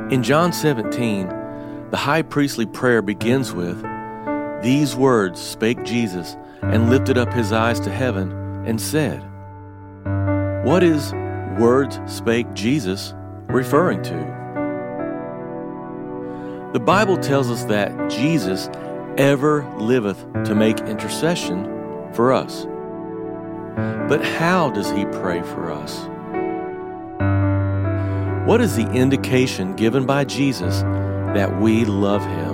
In John 17, the high priestly prayer begins with, "These words spake Jesus, and lifted up his eyes to heaven, and said." What is "words spake Jesus" referring to? The Bible tells us that Jesus ever liveth to make intercession for us. But how does he pray for us? What is the indication given by Jesus that we love him?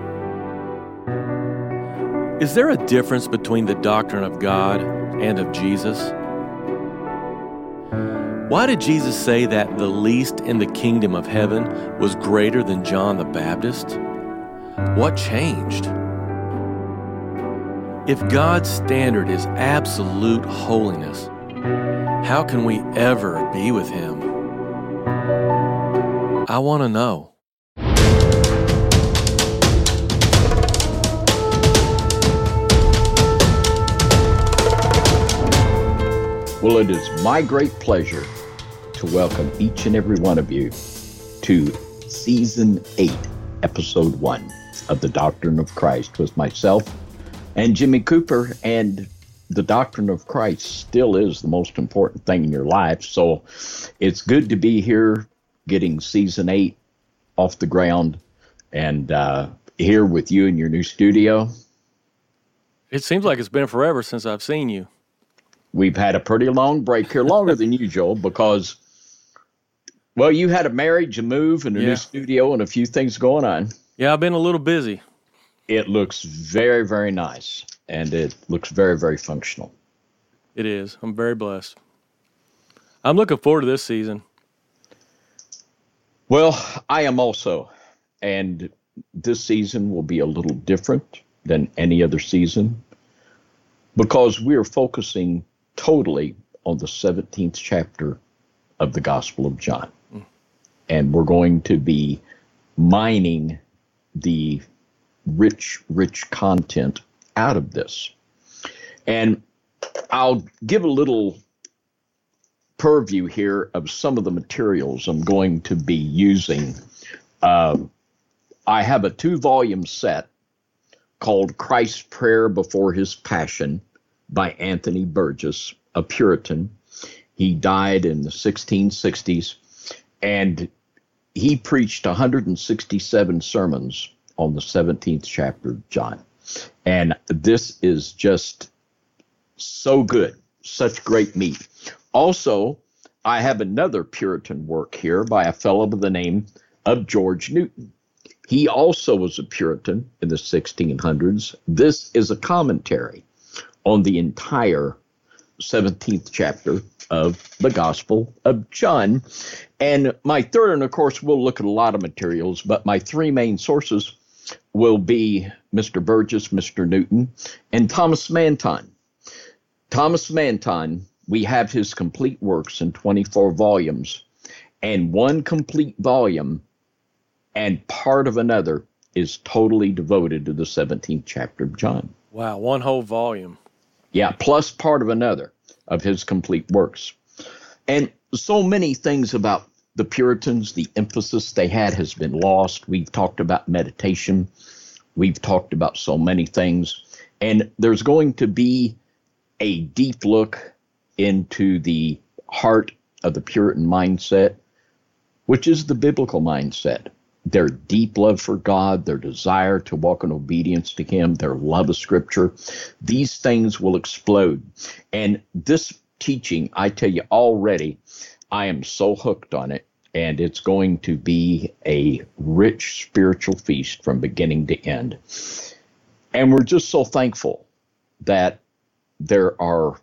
Is there a difference between the doctrine of God and of Jesus? Why did Jesus say that the least in the kingdom of heaven was greater than John the Baptist? What changed? If God's standard is absolute holiness, how can we ever be with him? I want to know. Well, it is my great pleasure to welcome each and every one of you to Season 8, Episode 1 of The Doctrine of Christ with myself and Jimmy Cooper. And the doctrine of Christ still is the most important thing in your life. So it's good to be here getting Season 8 off the ground and here with you in your new studio. It seems like it's been forever since I've seen you. We've had a pretty long break here, longer than usual, because, well, you had a marriage, a move, and a new studio, and a few things going on. Yeah, I've been a little busy. It looks very, very nice, and it looks very, very functional. It is. I'm very blessed. I'm looking forward to this season. Well, I am also, and this season will be a little different than any other season because we're focusing totally on the 17th chapter of the Gospel of John. And we're going to be mining the rich content out of this. And I'll give a little purview here of some of the materials I'm going to be using. I have a 2-volume set called Christ's Prayer Before His Passion by Anthony Burgess, a Puritan. He died in the 1660s, and he preached 167 sermons on the 17th chapter of John. And this is just so good, such great meat. Also, I have another Puritan work here by a fellow by the name of George Newton. He also was a Puritan in the 1600s. This is a commentary on the entire 17th chapter of the Gospel of John. And my third, and of course, we'll look at a lot of materials, but my 3 main sources will be Mr. Burgess, Mr. Newton, and Thomas Manton. Thomas Manton, we have his complete works in 24 volumes, and one complete volume and part of another is totally devoted to the 17th chapter of John. Wow, one whole volume. Yeah, plus part of another of his complete works. And so many things about the Puritans, the emphasis they had has been lost. We've talked about meditation. We've talked about so many things. And there's going to be a deep look into the heart of the Puritan mindset, which is the biblical mindset. Their deep love for God, their desire to walk in obedience to him, their love of Scripture. These things will explode. And this teaching, I tell you already, I am so hooked on it, and it's going to be a rich spiritual feast from beginning to end. And we're just so thankful that there are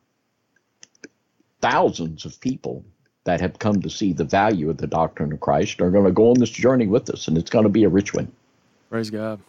thousands of people that have come to see the value of the doctrine of Christ are going to go on this journey with us, and it's going to be a rich one. Praise God.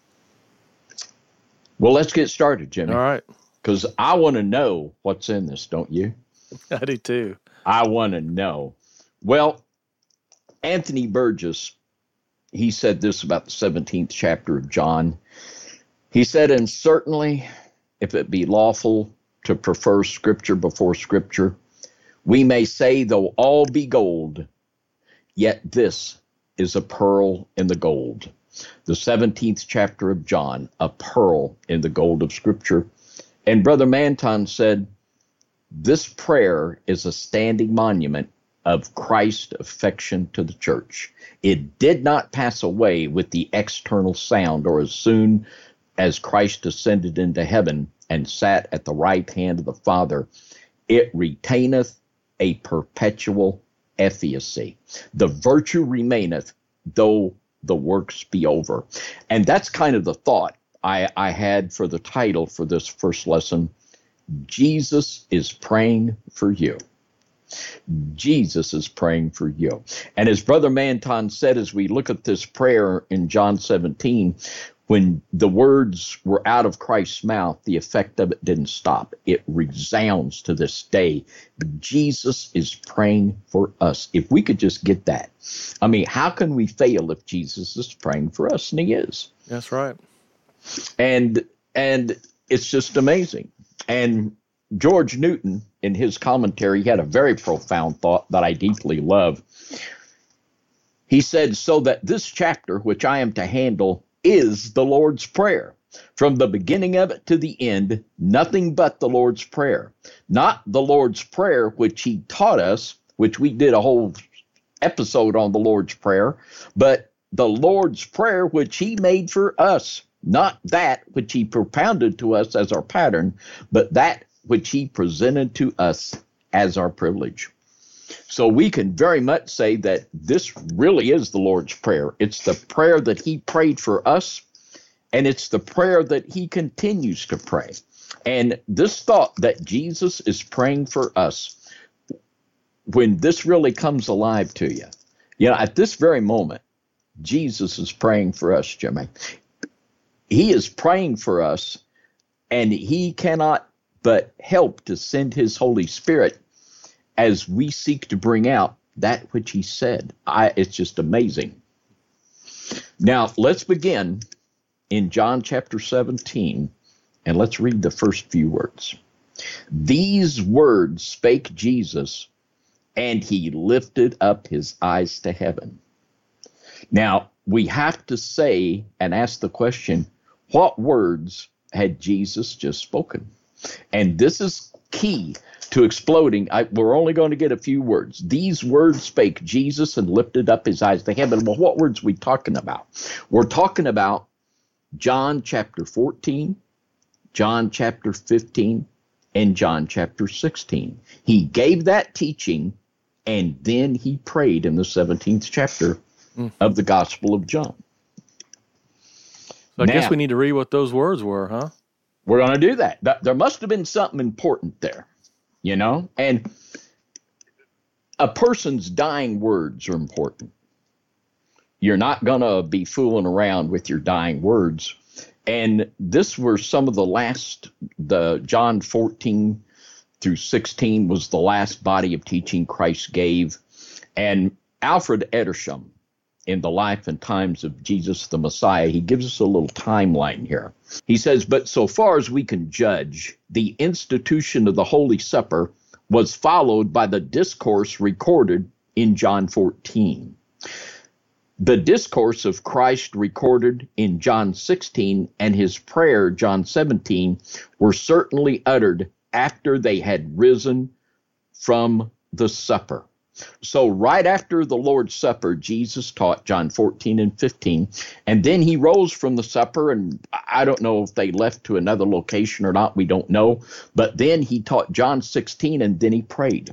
Well, let's get started, Jimmy. All right. Because I want to know what's in this, don't you? I do too. I want to know. Well, Anthony Burgess, he said this about the 17th chapter of John. He said, "And certainly, if it be lawful to prefer Scripture before Scripture, we may say, though all be gold, yet this is a pearl in the gold. The 17th chapter of John, a pearl in the gold of Scripture. And Brother Manton said, this prayer is a standing monument of Christ's affection to the church. It did not pass away with the external sound, or as soon as Christ ascended into heaven and sat at the right hand of the Father. It retaineth a perpetual efficacy. The virtue remaineth, though the works be over. And that's kind of the thought I had for the title for this first lesson. Jesus is praying for you. Jesus is praying for you. And as Brother Manton said, as we look at this prayer in John 17, when the words were out of Christ's mouth, the effect of it didn't stop. It resounds to this day. Jesus is praying for us. If we could just get that. I mean, how can we fail if Jesus is praying for us? And he is. That's right. And it's just amazing. And George Newton, in his commentary, had a very profound thought that I deeply love. He said, so that this chapter, which I am to handle, is the Lord's Prayer. From the beginning of it to the end, nothing but the Lord's Prayer. Not the Lord's Prayer, which he taught us, which we did a whole episode on the Lord's Prayer, but the Lord's Prayer, which he made for us. Not that which he propounded to us as our pattern, but that which he presented to us as our privilege. So we can very much say that this really is the Lord's Prayer. It's the prayer that he prayed for us, and it's the prayer that he continues to pray. And this thought that Jesus is praying for us, when this really comes alive to you, at this very moment, Jesus is praying for us, Jimmy. He is praying for us, and he cannot but help to send his Holy Spirit as we seek to bring out that which he said. It's just amazing. Now, let's begin in John chapter 17, and let's read the first few words. These words spake Jesus, and he lifted up his eyes to heaven. Now, we have to say and ask the question, what words had Jesus just spoken? And this is key to exploding. We're only going to get a few words. These words spake Jesus and lifted up his eyes to heaven. Well, what words are we talking about? We're talking about John chapter 14, John chapter 15, and John chapter 16. He gave that teaching, and then he prayed in the 17th chapter of the Gospel of John. So I guess we need to read what those words were, huh? We're going to do that. There must have been something important there, and a person's dying words are important. You're not going to be fooling around with your dying words. And this were some of the John 14 through 16 was the last body of teaching Christ gave. And Alfred Edersheim, in the life and times of Jesus the Messiah, he gives us a little timeline here. He says, but so far as we can judge, the institution of the Holy Supper was followed by the discourse recorded in John 14. The discourse of Christ recorded in John 16 and his prayer, John 17, were certainly uttered after they had risen from the supper. So right after the Lord's Supper, Jesus taught John 14 and 15, and then he rose from the supper, and I don't know if they left to another location or not, we don't know, but then he taught John 16, and then he prayed.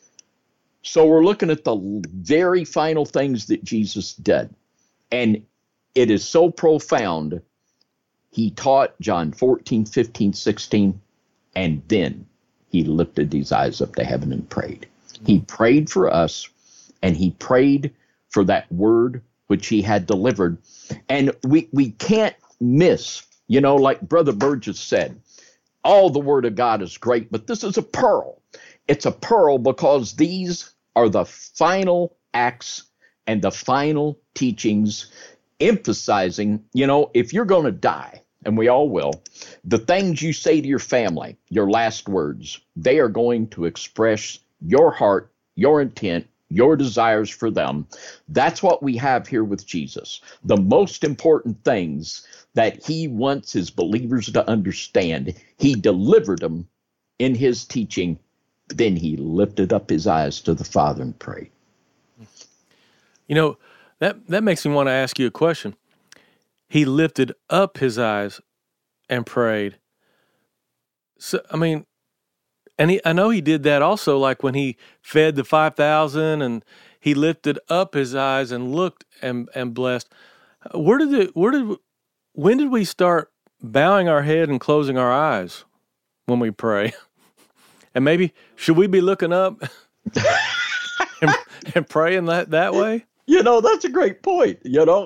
So we're looking at the very final things that Jesus did, and it is so profound. He taught John 14, 15, 16, and then he lifted his eyes up to heaven and prayed. He prayed for us, and he prayed for that word which he had delivered. And we can't miss, like Brother Burgess said, all the word of God is great, but this is a pearl. It's a pearl because these are the final acts and the final teachings emphasizing, if you're going to die, and we all will, the things you say to your family, your last words, they are going to express your heart, your intent, your desires for them. That's what we have here with Jesus. The most important things that he wants his believers to understand, he delivered them in his teaching. Then he lifted up his eyes to the Father and prayed. You know, that makes me want to ask you a question. He lifted up his eyes and prayed. So, I mean, I know he did that also, like when he fed the 5,000 and he lifted up his eyes and looked and blessed. When did we start bowing our head and closing our eyes when we pray? And maybe, should we be looking up and praying that way? That's a great point. Yeah.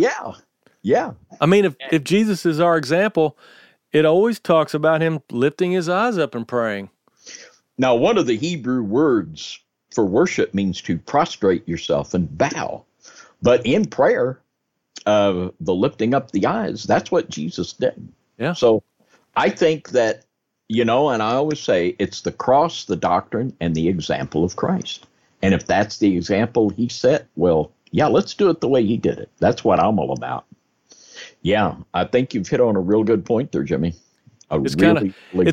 I mean, if Jesus is our example, it always talks about him lifting his eyes up and praying. Now, one of the Hebrew words for worship means to prostrate yourself and bow. But in prayer, the lifting up the eyes, that's what Jesus did. Yeah. So I think that, and I always say it's the cross, the doctrine, and the example of Christ. And if that's the example he set, well, yeah, let's do it the way he did it. That's what I'm all about. Yeah, I think you've hit on a real good point there, Jimmy. When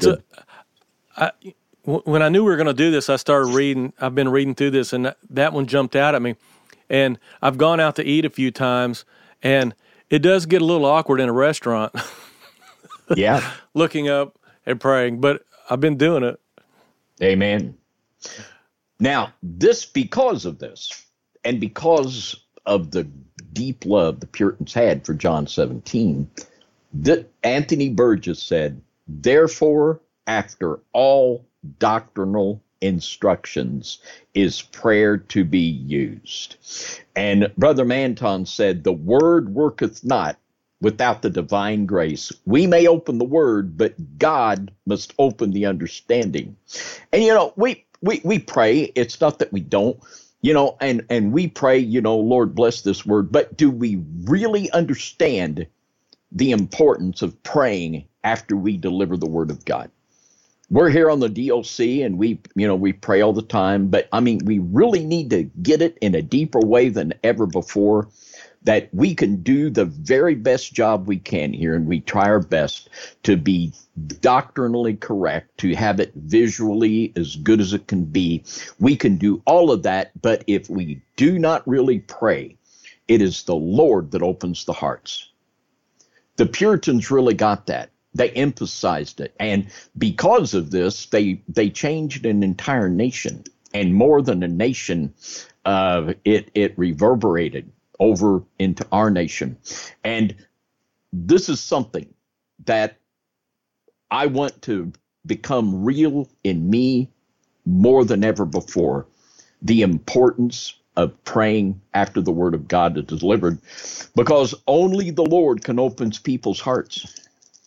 I knew we were going to do this, I started reading. I've been reading through this, and that one jumped out at me. And I've gone out to eat a few times, and it does get a little awkward in a restaurant. Yeah. Looking up and praying, but I've been doing it. Amen. Now, because of this, and because of the deep love the Puritans had for John 17, that Anthony Burgess said, therefore, after all doctrinal instructions is prayer to be used. And Brother Manton said, the word worketh not without the divine grace. We may open the word, but God must open the understanding. And, we pray. It's not that we don't, and we pray, Lord, bless this word. But do we really understand the importance of praying after we deliver the word of God? We're here on the DLC and we pray all the time, but we really need to get it in a deeper way than ever before, that we can do the very best job we can here, and we try our best to be doctrinally correct, to have it visually as good as it can be. We can do all of that, but if we do not really pray, it is the Lord that opens the hearts. The Puritans really got that. They emphasized it. And because of this, they changed an entire nation. And more than a nation, it reverberated over into our nation. And this is something that I want to become real in me more than ever before. The importance of praying after the word of God is delivered, because only the Lord can open people's hearts.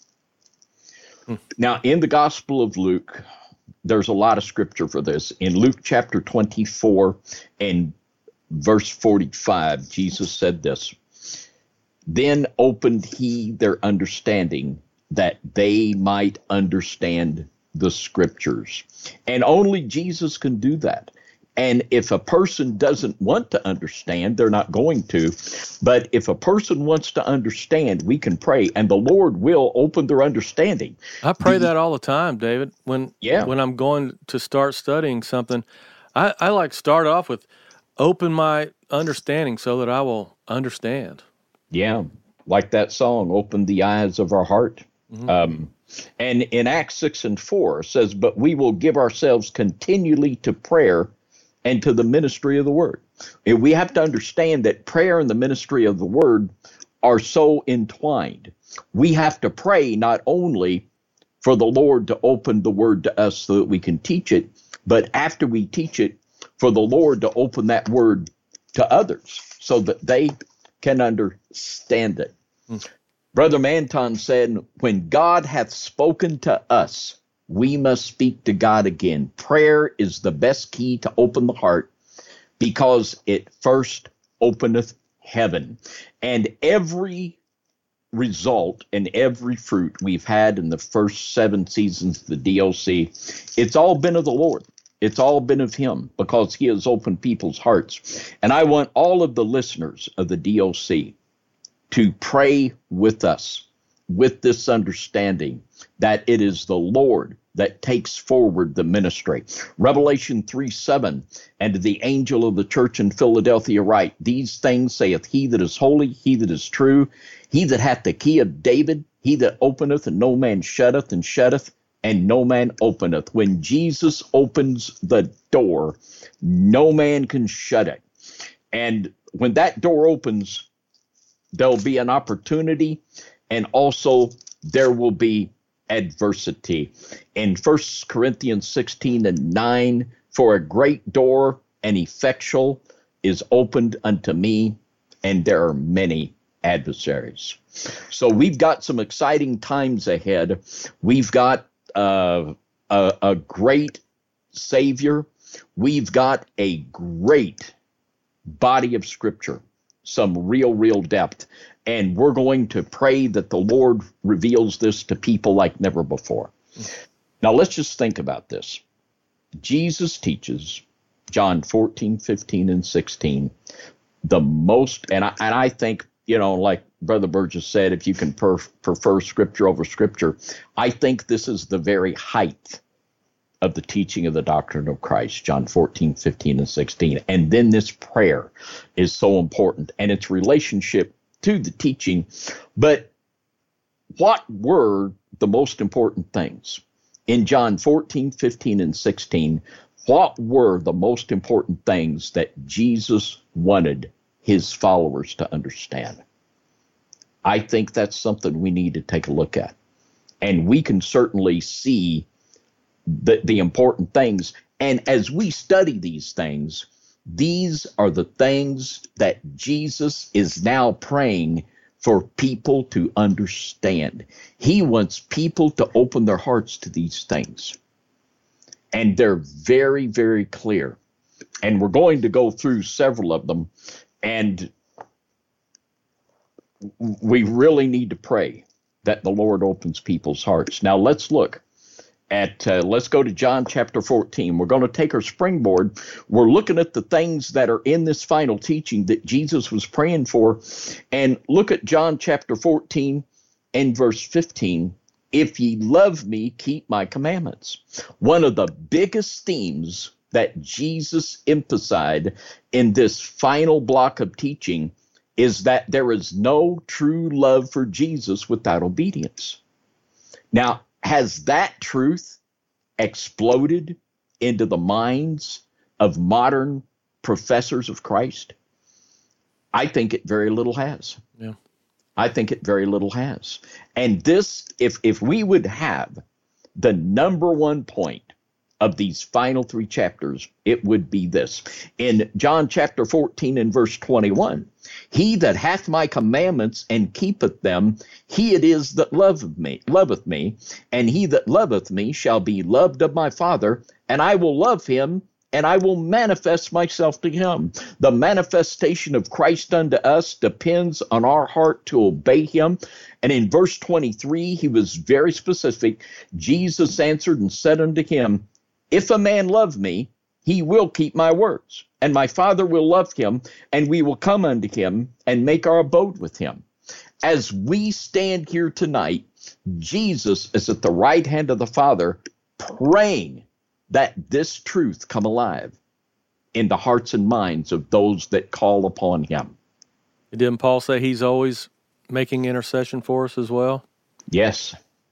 Now, in the Gospel of Luke, there's a lot of scripture for this. In Luke chapter 24 and verse 45, Jesus said this, then opened he their understanding that they might understand the scriptures. And only Jesus can do that. And if a person doesn't want to understand, they're not going to. But if a person wants to understand, we can pray, and the Lord will open their understanding. I pray that all the time, David. When I'm going to start studying something, I like start off with open my understanding so that I will understand. Yeah, like that song, Open the Eyes of Our Heart. Mm-hmm. And in Acts 6 and 4 says, but we will give ourselves continually to prayer and to the ministry of the word. And we have to understand that prayer and the ministry of the word are so entwined. We have to pray not only for the Lord to open the word to us so that we can teach it, but after we teach it, for the Lord to open that word to others so that they can understand it. Brother Manton said, when God hath spoken to us, we must speak to God again. Prayer is the best key to open the heart, because it first openeth heaven. And every result and every fruit we've had in the first 7 seasons of the DLC, it's all been of the Lord. It's all been of him because he has opened people's hearts. And I want all of the listeners of the DOC to pray with us with this understanding that it is the Lord that takes forward the ministry. Revelation 3:7, and to the angel of the church in Philadelphia write, these things saith he that is holy, he that is true, he that hath the key of David, he that openeth, and no man shutteth, and shutteth, and no man openeth. When Jesus opens the door, no man can shut it. And when that door opens, there'll be an opportunity, and also there will be adversity. In 1 Corinthians 16:9, for a great door and effectual is opened unto me, and there are many adversaries. So we've got some exciting times ahead. We've got a great Savior. We've got a great body of Scripture, some real depth. And we're going to pray that the Lord reveals this to people like never before. Now, let's just think about this. Jesus teaches, John 14:15 and 16, the most, and I think, like Brother Burgess said, if you can prefer Scripture over Scripture, I think this is the very height of the teaching of the doctrine of Christ, John 14:15 and 16. And then this prayer is so important, and its relationship to the teaching. But what were the most important things? In John 14:15 and 16, what were the most important things that Jesus wanted his followers to understand? I think that's something we need to take a look at. And we can certainly see the important things. And as we study these things, these are the things that Jesus is now praying for people to understand. He wants people to open their hearts to these things. And they're very, very clear. And we're going to go through several of them. And we really need to pray that the Lord opens people's hearts. Now let's look at, let's go to John chapter 14. We're going to take our springboard. We're looking at the things that are in this final teaching that Jesus was praying for. And look at John chapter 14 and verse 15. If ye love me, keep my commandments. One of the biggest themes that Jesus emphasized in this final block of teaching is that there is no true love for Jesus without obedience. Now, has that truth exploded into the minds of modern professors of Christ? I think it very little has. Yeah. I think it very little has. And this, if we would have the number one point of these final three chapters, it would be this. In John chapter 14 and verse 21, he that hath my commandments and keepeth them, he it is that loveth me, and he that loveth me shall be loved of my Father, and I will love him, and I will manifest myself to him. The manifestation of Christ unto us depends on our heart to obey him. And in verse 23, he was very specific. Jesus answered and said unto him, if a man love me, he will keep my words, and my Father will love him, and we will come unto him and make our abode with him. As we stand here tonight, Jesus is at the right hand of the Father praying that this truth come alive in the hearts and minds of those that call upon him. Didn't Paul say he's always making intercession for us as well? Yes.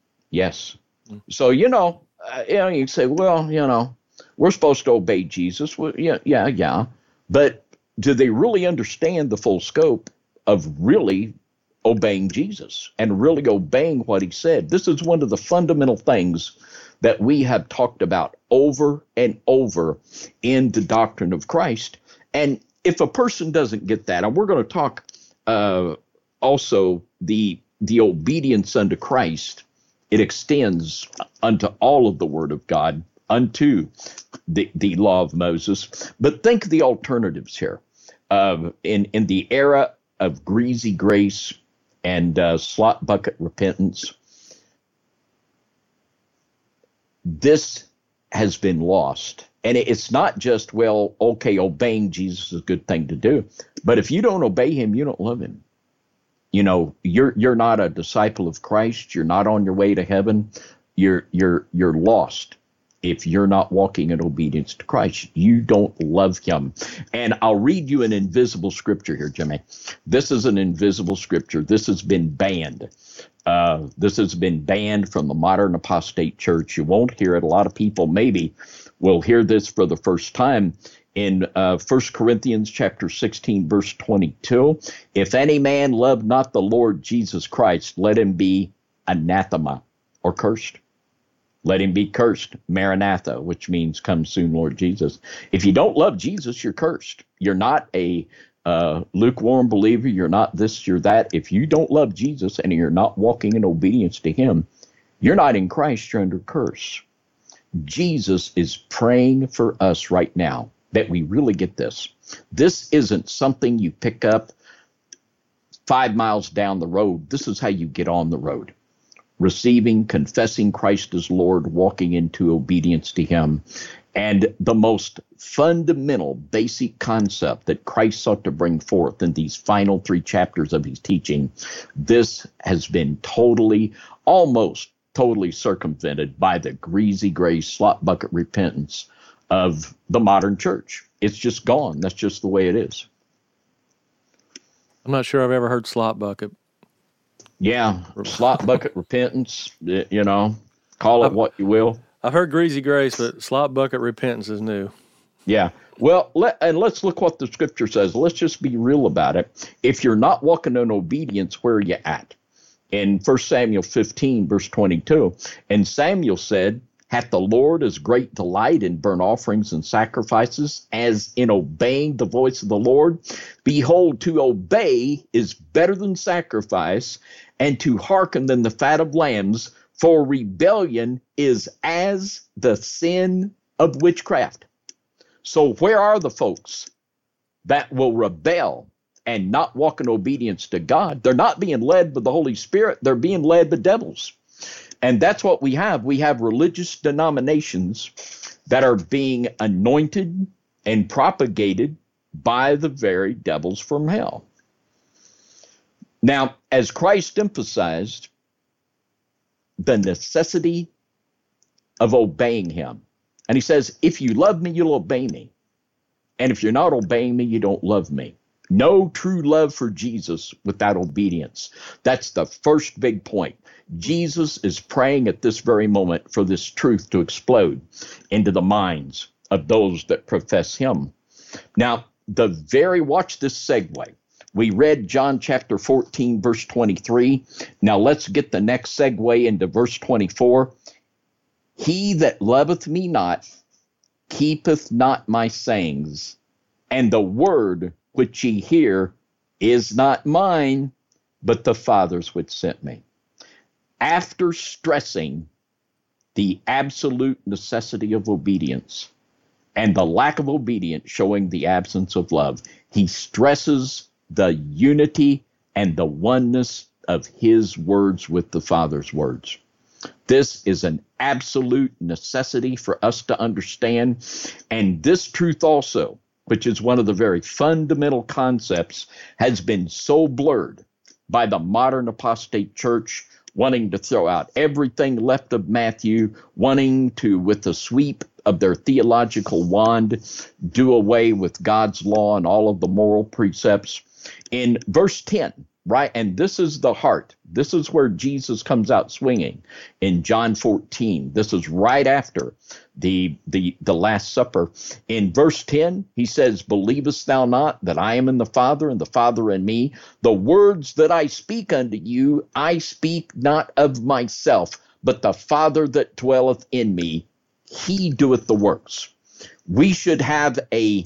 So, you can say, well, we're supposed to obey Jesus. Well, yeah. But do they really understand the full scope of really obeying Jesus and really obeying what he said? This is one of the fundamental things that we have talked about over and over in the doctrine of Christ. And if a person doesn't get that, and we're going to talk also the obedience unto Christ, it extends unto all of the Word of God, unto the law of Moses. But think of the alternatives here. In the era of greasy grace and slot bucket repentance, this has been lost. And it's not just, well, okay, obeying Jesus is a good thing to do. But if you don't obey him, you don't love him. You know, you're not a disciple of Christ. You're not on your way to heaven. You're lost if you're not walking in obedience to Christ. You don't love him. And I'll read you an invisible scripture here, Jimmy. This is an invisible scripture. This has been banned. This has been banned from the modern apostate church. You won't hear it. A lot of people maybe will hear this for the first time. In 1 Corinthians chapter 16, verse 22, if any man love not the Lord Jesus Christ, let him be anathema, or cursed. Let him be cursed, Maranatha, which means come soon, Lord Jesus. If you don't love Jesus, you're cursed. You're not a lukewarm believer. You're not this, you're that. If you don't love Jesus and you're not walking in obedience to him, you're not in Christ, you're under curse. Jesus is praying for us right now that we really get this. This isn't something you pick up 5 miles down the road. This is how you get on the road. Receiving, confessing Christ as Lord, walking into obedience to him. And the most fundamental, basic concept that Christ sought to bring forth in these final 3 chapters of his teaching, this has been almost totally circumvented by the greasy gray slop bucket repentance of the modern church. It's just gone. That's just the way it is. I'm not sure I've ever heard slop bucket. Yeah, slop bucket repentance, you know, call it what you will. I've heard greasy grace, but slop bucket repentance is new. Yeah. Well, let's look what the scripture says. Let's just be real about it. If you're not walking in obedience, where are you at? In 1 Samuel 15, verse 22, and Samuel said, hath the Lord as great delight in burnt offerings and sacrifices as in obeying the voice of the Lord? Behold, to obey is better than sacrifice, and to hearken than the fat of lambs, for rebellion is as the sin of witchcraft. So where are the folks that will rebel and not walk in obedience to God? They're not being led by the Holy Spirit. They're being led by devils. And that's what we have. We have religious denominations that are being anointed and propagated by the very devils from hell. Now, as Christ emphasized the necessity of obeying him, and he says, if you love me, you'll obey me. And if you're not obeying me, you don't love me. No true love for Jesus without obedience. That's the first big point. Jesus is praying at this very moment for this truth to explode into the minds of those that profess him. Now, watch this segue. We read John chapter 14, verse 23. Now let's get the next segue into verse 24. He that loveth me not, keepeth not my sayings, and the word which ye hear is not mine, but the Father's which sent me. After stressing the absolute necessity of obedience and the lack of obedience showing the absence of love, he stresses the unity and the oneness of his words with the Father's words. This is an absolute necessity for us to understand. And this truth also, which is one of the very fundamental concepts, has been so blurred by the modern apostate church, wanting to throw out everything left of Matthew, wanting to, with the sweep of their theological wand, do away with God's law and all of the moral precepts. In verse 10, right, and this is the heart. This is where Jesus comes out swinging in John 14. This is right after the Last Supper. In verse 10, he says, believest thou not that I am in the Father, and the Father in me? The words that I speak unto you, I speak not of myself, but the Father that dwelleth in me, he doeth the works. We should have a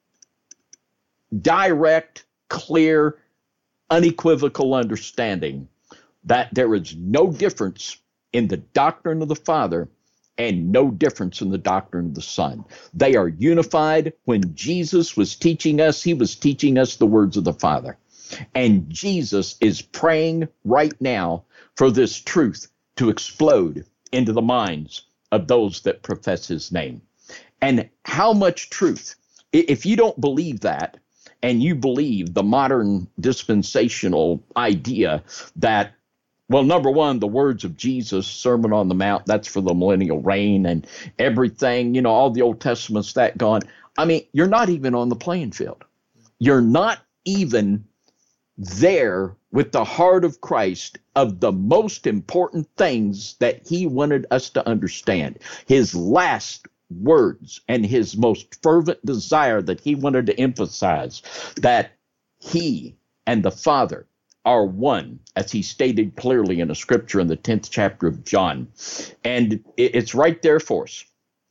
direct, clear, unequivocal understanding that there is no difference in the doctrine of the Father and no difference in the doctrine of the Son. They are unified. When Jesus was teaching us, he was teaching us the words of the Father. And Jesus is praying right now for this truth to explode into the minds of those that profess his name. And how much truth? If you don't believe that, and you believe the modern dispensational idea that, well, number one, the words of Jesus, Sermon on the Mount, that's for the millennial reign and everything, you know, all the Old Testament's that gone. I mean, you're not even on the playing field. You're not even there with the heart of Christ of the most important things that he wanted us to understand. His last words and his most fervent desire that he wanted to emphasize, that he and the Father are one, as he stated clearly in a scripture in the 10th chapter of John. And it's right there for us.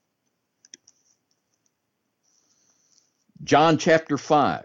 John chapter 5.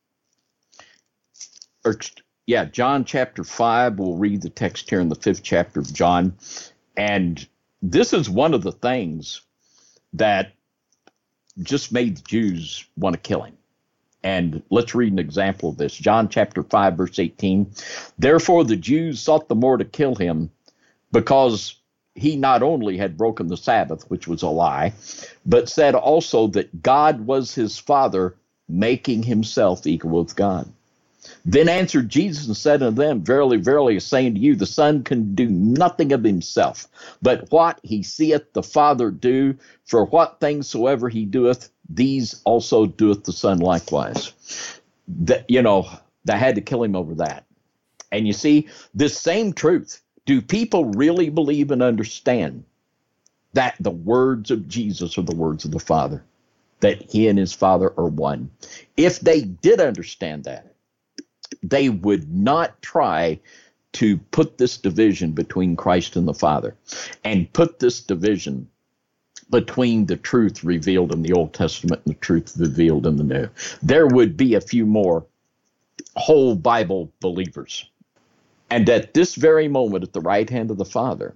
John chapter 5. We'll read the text here in the 5th chapter of John. And this is one of the things that just made the Jews want to kill him. And let's read an example of this. John chapter 5, verse 18. Therefore the Jews sought the more to kill him, because he not only had broken the Sabbath, which was a lie, but said also that God was his Father, making himself equal with God. Then answered Jesus and said unto them, Verily, verily, I say unto you, the Son can do nothing of himself, but what he seeth the Father do, for what things soever he doeth, these also doeth the Son likewise. They had to kill him over that. And you see, this same truth, do people really believe and understand that the words of Jesus are the words of the Father, that he and his Father are one? If they did understand that, they would not try to put this division between Christ and the Father, and put this division between the truth revealed in the Old Testament and the truth revealed in the New. There would be a few more whole Bible believers. And at this very moment, at the right hand of the Father,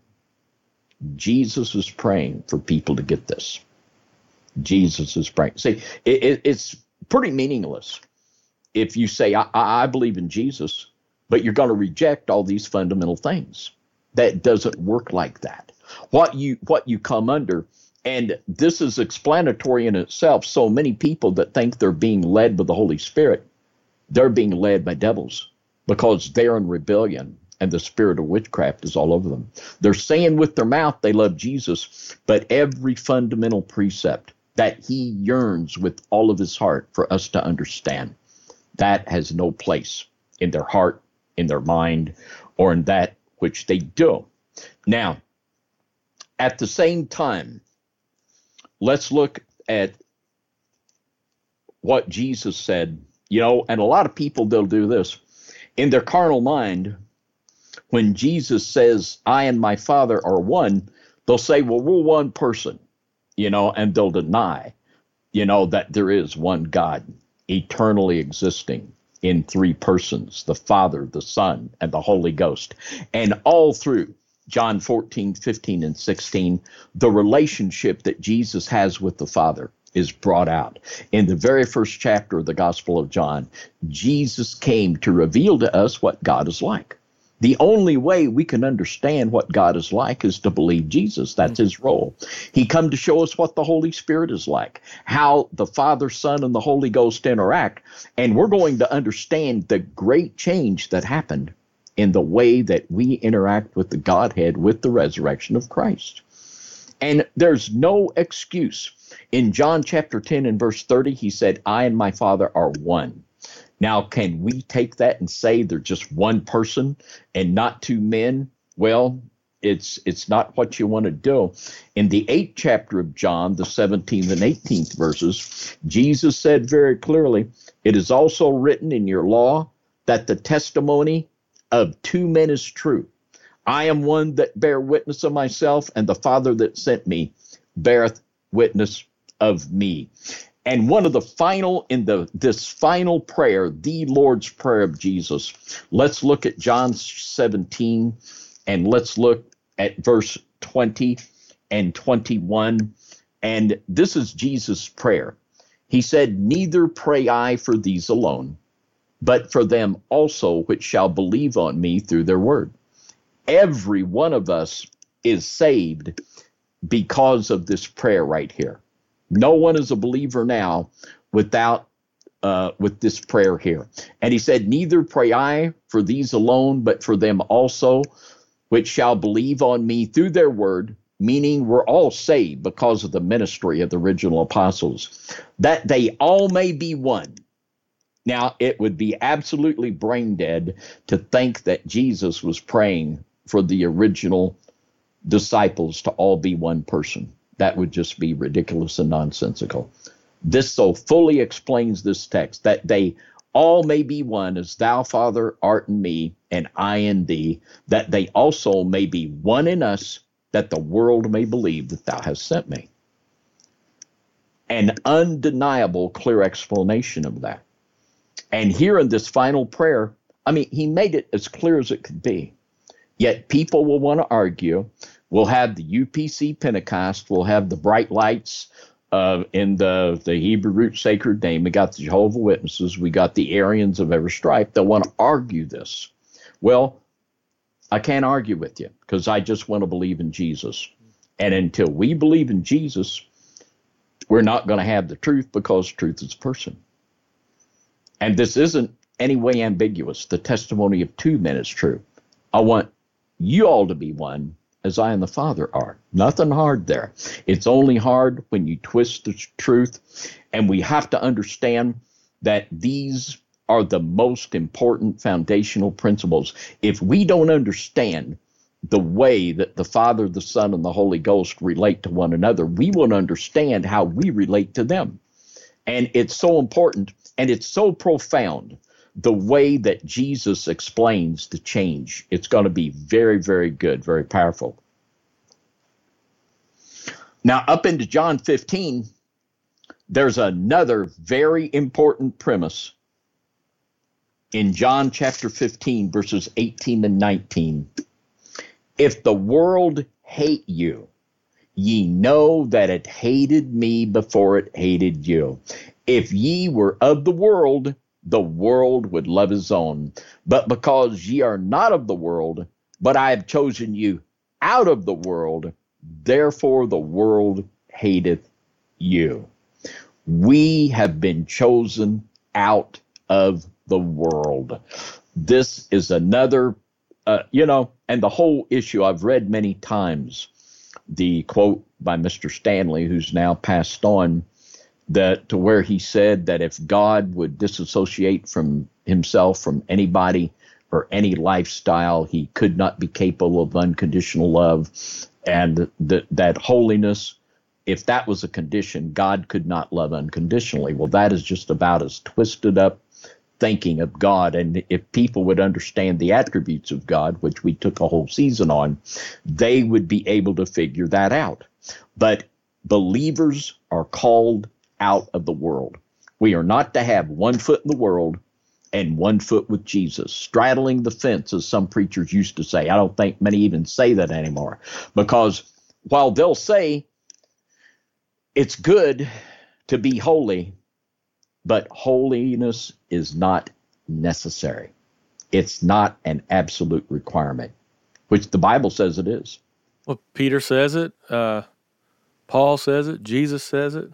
Jesus is praying for people to get this. Jesus is praying. See, it's pretty meaningless if you say, I believe in Jesus, but you're going to reject all these fundamental things. That doesn't work like that. What you come under, and this is explanatory in itself, so many people that think they're being led by the Holy Spirit, they're being led by devils, because they're in rebellion and the spirit of witchcraft is all over them. They're saying with their mouth they love Jesus, but every fundamental precept that he yearns with all of his heart for us to understand, that has no place in their heart, in their mind, or in that which they do. Now, at the same time, let's look at what Jesus said, and a lot of people, they'll do this. In their carnal mind, when Jesus says, I and my Father are one, they'll say, well, we're one person, and they'll deny, that there is one God, eternally existing in three persons, the Father, the Son, and the Holy Ghost. And all through John 14, 15, and 16, the relationship that Jesus has with the Father is brought out. In the very first chapter of the Gospel of John, Jesus came to reveal to us what God is like. The only way we can understand what God is like is to believe Jesus. That's his role. He come to show us what the Holy Spirit is like, how the Father, Son, and the Holy Ghost interact. And we're going to understand the great change that happened in the way that we interact with the Godhead with the resurrection of Christ. And there's no excuse. In John chapter 10 and verse 30, he said, I and my Father are one. Now, can we take that and say they're just one person and not two men? Well, it's not what you want to do. In the 8th chapter of John, the 17th and 18th verses, Jesus said very clearly, it is also written in your law that the testimony of two men is true. I am one that bear witness of myself, and the Father that sent me beareth witness of me. And one of the final, this final prayer, the Lord's Prayer of Jesus, let's look at John 17, and let's look at verse 20 and 21. And this is Jesus' prayer. He said, neither pray I for these alone, but for them also which shall believe on me through their word. Every one of us is saved because of this prayer right here. No one is a believer now without with this prayer here. And he said, neither pray I for these alone, but for them also, which shall believe on me through their word, meaning we're all saved because of the ministry of the original apostles, that they all may be one. Now, it would be absolutely brain dead to think that Jesus was praying for the original disciples to all be one person. That would just be ridiculous and nonsensical. This so fully explains this text, that they all may be one, as thou, Father, art in me, and I in thee, that they also may be one in us, that the world may believe that thou hast sent me. An undeniable, clear explanation of that. And here in this final prayer, I mean, he made it as clear as it could be. Yet people will want to argue. We'll have the UPC Pentecost. We'll have the bright lights in the Hebrew root sacred name. We got the Jehovah's Witnesses. We got the Arians of every stripe. They'll want to argue this. Well, I can't argue with you because I just want to believe in Jesus. And until we believe in Jesus, we're not going to have the truth, because truth is person. And this isn't any way ambiguous. The testimony of two men is true. I want you all to be one, as I and the Father are. Nothing hard there. It's only hard when you twist the truth. And we have to understand that these are the most important foundational principles. If we don't understand the way that the Father, the Son, and the Holy Ghost relate to one another, we won't understand how we relate to them. And it's so important, and it's so profound, the way that Jesus explains the change. It's going to be very, very good, very powerful. Now, up into John 15, there's another very important premise. In John chapter 15, verses 18 and 19, if the world hate you, ye know that it hated me before it hated you. If ye were of the world would love his own. But because ye are not of the world, but I have chosen you out of the world, therefore the world hateth you. We have been chosen out of the world. This is another, and the whole issue I've read many times, the quote by Mr. Stanley, who's now passed on, that to where he said that if God would disassociate from himself, from anybody or any lifestyle, he could not be capable of unconditional love, and that holiness, if that was a condition, God could not love unconditionally. Well, that is just about as twisted up thinking of God. And if people would understand the attributes of God, which we took a whole season on, they would be able to figure that out. But believers are called out of the world. We are not to have 1 foot in the world and 1 foot with Jesus, straddling the fence, as some preachers used to say. I don't think many even say that anymore, because while they'll say it's good to be holy, but holiness is not necessary. It's not an absolute requirement, which the Bible says it is. Well, Peter says it. Paul says it. Jesus says it.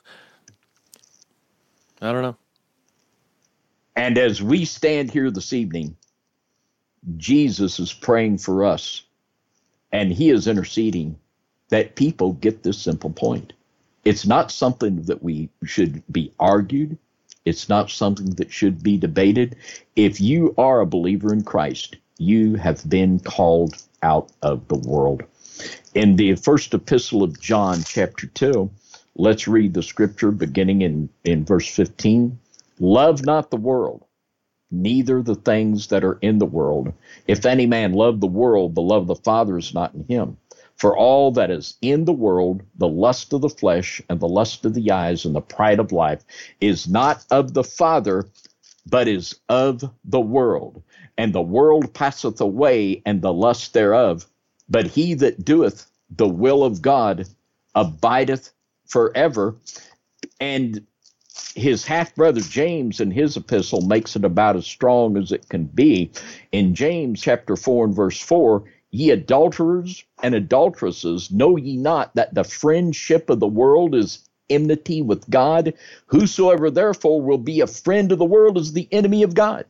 I don't know. And as we stand here this evening, Jesus is praying for us, and he is interceding that people get this simple point. It's not something that we should be argued. It's not something that should be debated. If you are a believer in Christ, you have been called out of the world. In the first epistle of John, chapter 2, let's read the scripture beginning in verse 15. Love not the world, neither the things that are in the world. If any man love the world, the love of the Father is not in him. For all that is in the world, the lust of the flesh and the lust of the eyes and the pride of life, is not of the Father, but is of the world. And the world passeth away, and the lust thereof. But he that doeth the will of God abideth forever. And his half-brother James in his epistle makes it about as strong as it can be. In James chapter 4 and verse 4, Ye adulterers and adulteresses, know ye not that the friendship of the world is enmity with God? Whosoever therefore will be a friend of the world is the enemy of God.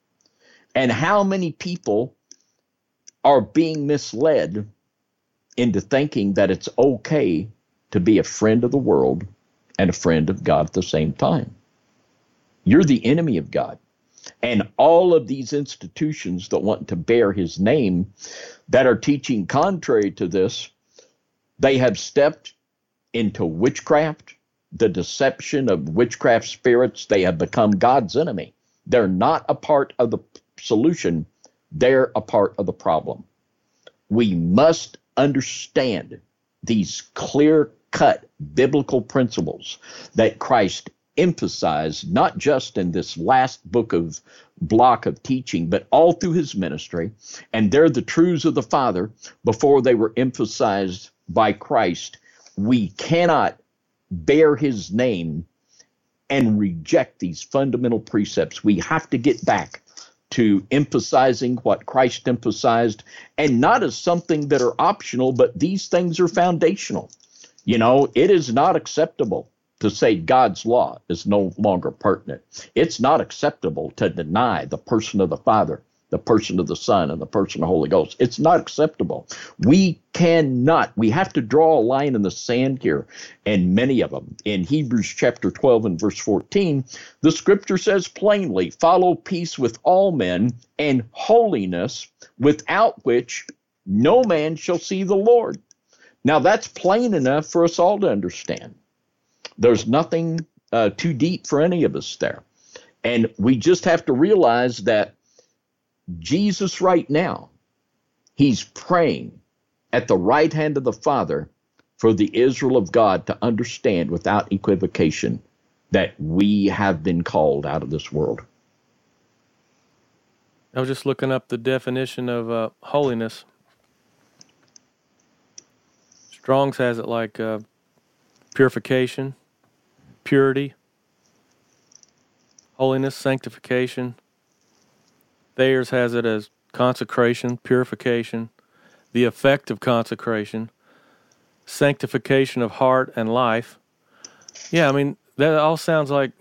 And how many people are being misled into thinking that it's okay to be a friend of the world and a friend of God at the same time? You're the enemy of God. And all of these institutions that want to bear his name, that are teaching contrary to this, they have stepped into witchcraft, the deception of witchcraft spirits. They have become God's enemy. They're not a part of the solution. They're a part of the problem. We must understand these clear-cut biblical principles that Christ emphasized, not just in this last block of teaching, but all through his ministry. And they're the truths of the Father before they were emphasized by Christ. We cannot bear his name and reject these fundamental precepts. We have to get back to emphasizing what Christ emphasized, and not as something that are optional, but these things are foundational. You know, it is not acceptable to say God's law is no longer pertinent. It's not acceptable to deny the person of the Father, the person of the Son, and the person of the Holy Ghost. It's not acceptable. We have to draw a line in the sand here, and many of them. In Hebrews chapter 12 and verse 14, the scripture says plainly, follow peace with all men and holiness, without which no man shall see the Lord. Now that's plain enough for us all to understand. There's nothing too deep for any of us there. And we just have to realize that Jesus right now, he's praying at the right hand of the Father for the Israel of God to understand without equivocation that we have been called out of this world. I was just looking up the definition of holiness. Strong's has it like purification, purity, holiness, sanctification. Thayer's has it as consecration, purification, the effect of consecration, sanctification of heart and life. Yeah, I mean, that all sounds like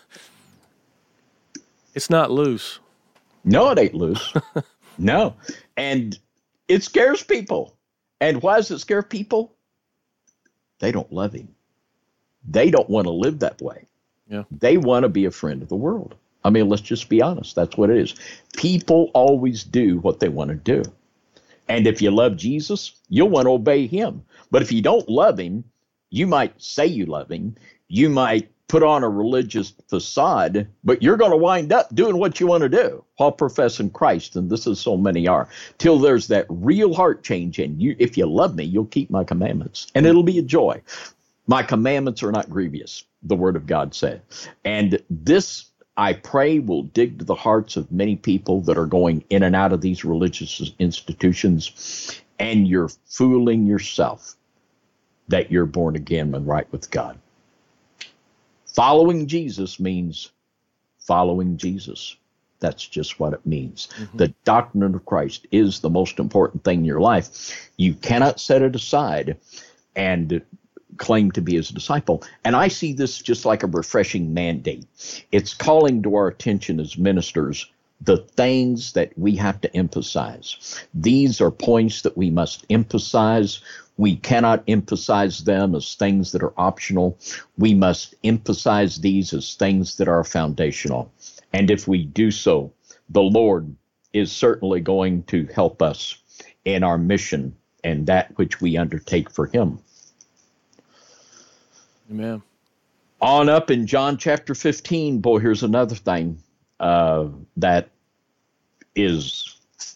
it's not loose. No, it ain't loose. No. And it scares people. And why does it scare people? They don't love him. They don't want to live that way. Yeah. They want to be a friend of the world. I mean, let's just be honest. That's what it is. People always do what they want to do. And if you love Jesus, you'll want to obey him. But if you don't love him, you might say you love him. You might put on a religious facade, but you're going to wind up doing what you want to do while professing Christ. And this is so many are, till there's that real heart change. And you, if you love me, you'll keep my commandments, and it'll be a joy. My commandments are not grievous, the word of God said. And this, I pray, will dig to the hearts of many people that are going in and out of these religious institutions, and you're fooling yourself that you're born again and right with God. Following Jesus means following Jesus. That's just what it means. Mm-hmm. The doctrine of Christ is the most important thing in your life. You cannot set it aside and claim to be his disciple. And I see this just like a refreshing mandate. It's calling to our attention as ministers the things that we have to emphasize. These are points that we must emphasize. We cannot emphasize them as things that are optional. We must emphasize these as things that are foundational. And if we do so, the Lord is certainly going to help us in our mission and that which we undertake for him. Amen. On up in John chapter 15, boy, here's another thing that is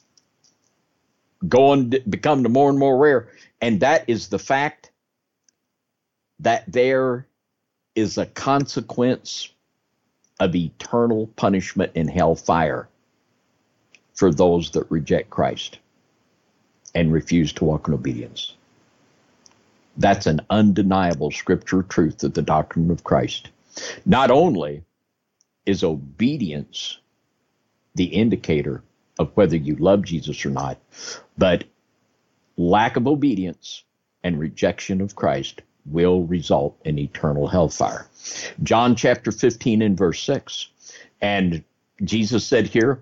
going to become more and more rare, and that is the fact that there is a consequence of eternal punishment in hellfire for those that reject Christ and refuse to walk in obedience. That's an undeniable scripture truth of the doctrine of Christ. Not only is obedience the indicator of whether you love Jesus or not, but lack of obedience and rejection of Christ will result in eternal hellfire. John chapter 15 and verse 6. And Jesus said here,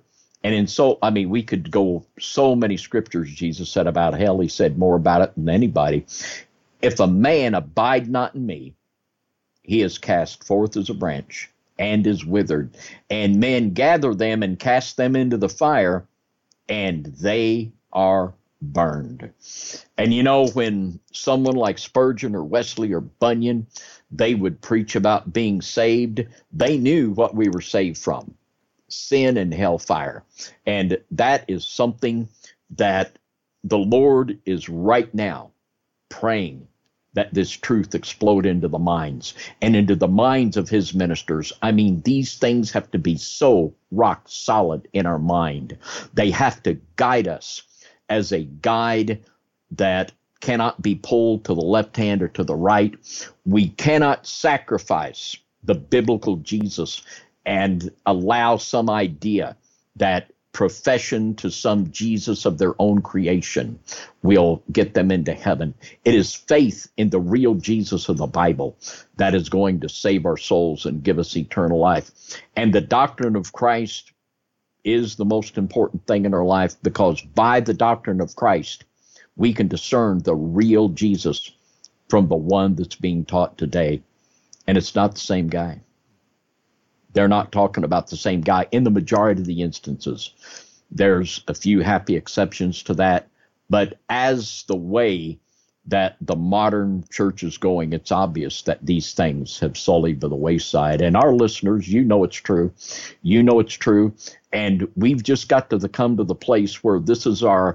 we could go so many scriptures Jesus said about hell. He said more about it than anybody. If a man abide not in me, he is cast forth as a branch and is withered, and men gather them and cast them into the fire, and they are burned. And when someone like Spurgeon or Wesley or Bunyan, they would preach about being saved, they knew what we were saved from: sin and hellfire. And that is something that the Lord is right now praying that this truth explode into the minds and into the minds of his ministers. These things have to be so rock solid in our mind. They have to guide us as a guide that cannot be pulled to the left hand or to the right. We cannot sacrifice the biblical Jesus and allow some idea that profession to some Jesus of their own creation will get them into heaven. It is faith in the real Jesus of the Bible that is going to save our souls and give us eternal life. And the doctrine of Christ is the most important thing in our life, because by the doctrine of Christ, we can discern the real Jesus from the one that's being taught today. And it's not the same guy. They're not talking about the same guy in the majority of the instances. There's a few happy exceptions to that. But as the way that the modern church is going, it's obvious that these things have sullied by the wayside. And our listeners, you know it's true. You know it's true. And we've just got to come to the place where this is our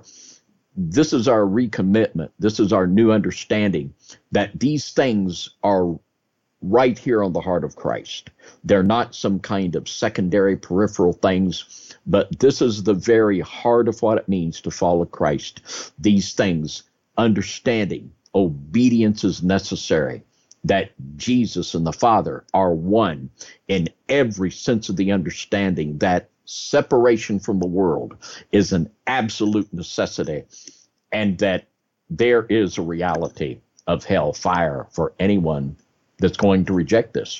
recommitment. This is our new understanding that these things are right here on the heart of Christ. They're not some kind of secondary peripheral things, but this is the very heart of what it means to follow Christ. These things, understanding, obedience is necessary, that Jesus and the Father are one in every sense of the understanding, that separation from the world is an absolute necessity, and that there is a reality of hell fire for anyone that's going to reject this.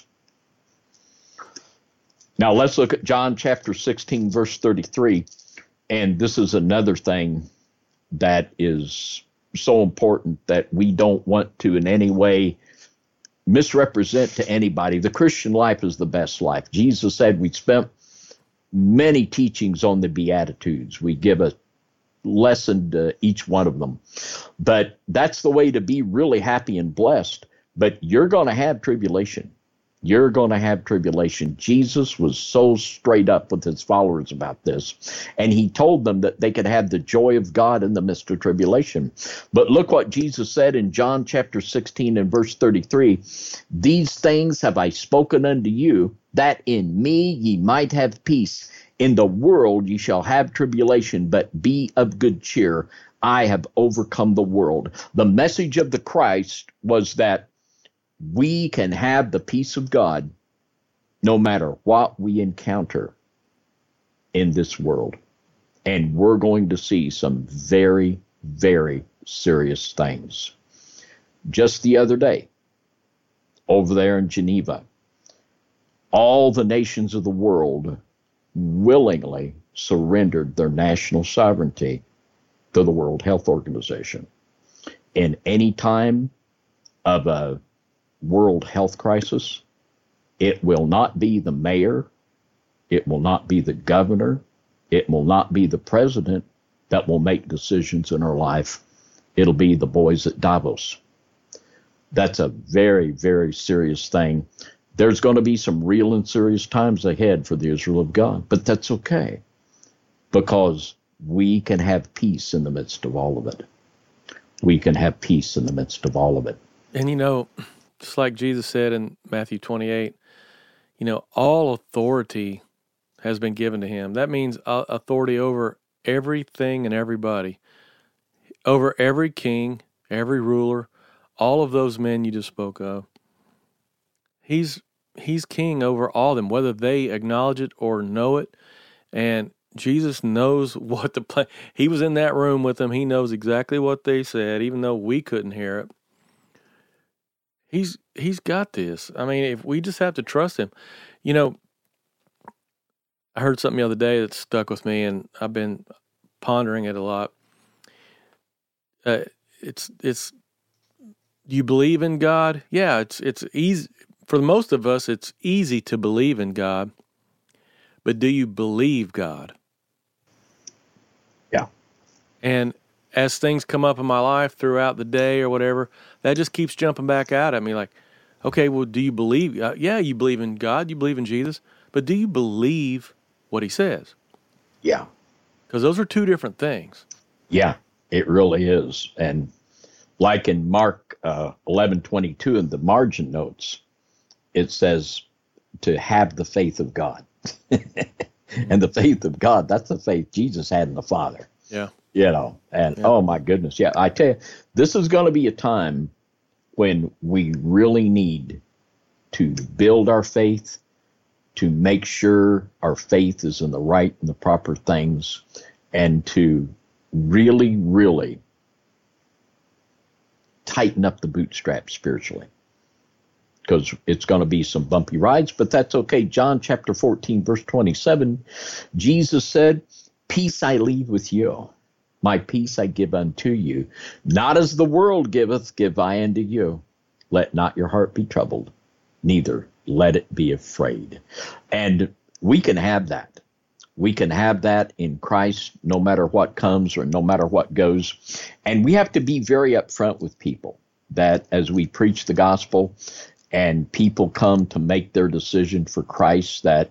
Now let's look at John chapter 16, verse 33. And this is another thing that is so important that we don't want to in any way misrepresent to anybody. The Christian life is the best life. Jesus said we spent many teachings on the Beatitudes. We give a lesson to each one of them. But that's the way to be really happy and blessed. But you're going to have tribulation. You're going to have tribulation. Jesus was so straight up with his followers about this, and he told them that they could have the joy of God in the midst of tribulation. But look what Jesus said in John chapter 16 and verse 33. These things have I spoken unto you, that in me ye might have peace. In the world ye shall have tribulation, but be of good cheer. I have overcome the world. The message of the Christ was that we can have the peace of God no matter what we encounter in this world. And we're going to see some very, very serious things. Just the other day, over there in Geneva, all the nations of the world willingly surrendered their national sovereignty to the World Health Organization. In any time of a world health crisis, it will not be the mayor, it will not be the governor, it will not be the president that will make decisions in our life. It'll be the boys at Davos. That's a very, very serious thing. There's going to be some real and serious times ahead for the Israel of God, but that's okay, because we can have peace in the midst of all of it. We can have peace in the midst of all of it. And just like Jesus said in Matthew 28, all authority has been given to him. That means authority over everything and everybody, over every king, every ruler, all of those men you just spoke of. He's king over all of them, whether they acknowledge it or know it. And Jesus knows what the plan. He was in that room with them. He knows exactly what they said, even though we couldn't hear it. He's got this. I mean, if we just have to trust him. You know, I heard something the other day that stuck with me, and I've been pondering it a lot. It's do you believe in God? Yeah, it's easy for most of us. It's easy to believe in God, but do you believe God? Yeah. And as things come up in my life throughout the day or whatever, that just keeps jumping back out at me like, okay, well, do you believe? Yeah, you believe in God, you believe in Jesus, but do you believe what he says? Yeah. Because those are two different things. Yeah, it really is. And like in Mark 11:22 in the margin notes, it says to have the faith of God. And the faith of God, that's the faith Jesus had in the Father. Yeah. You know, and oh my goodness. Yeah, I tell you, this is going to be a time when we really need to build our faith, to make sure our faith is in the right and the proper things, and to really, really tighten up the bootstraps spiritually. Because it's going to be some bumpy rides, but that's okay. John chapter 14, verse 27, Jesus said, "Peace I leave with you. My peace I give unto you. Not as the world giveth, give I unto you. Let not your heart be troubled, neither let it be afraid." And we can have that. We can have that in Christ no matter what comes or no matter what goes. And we have to be very upfront with people that as we preach the gospel and people come to make their decision for Christ, that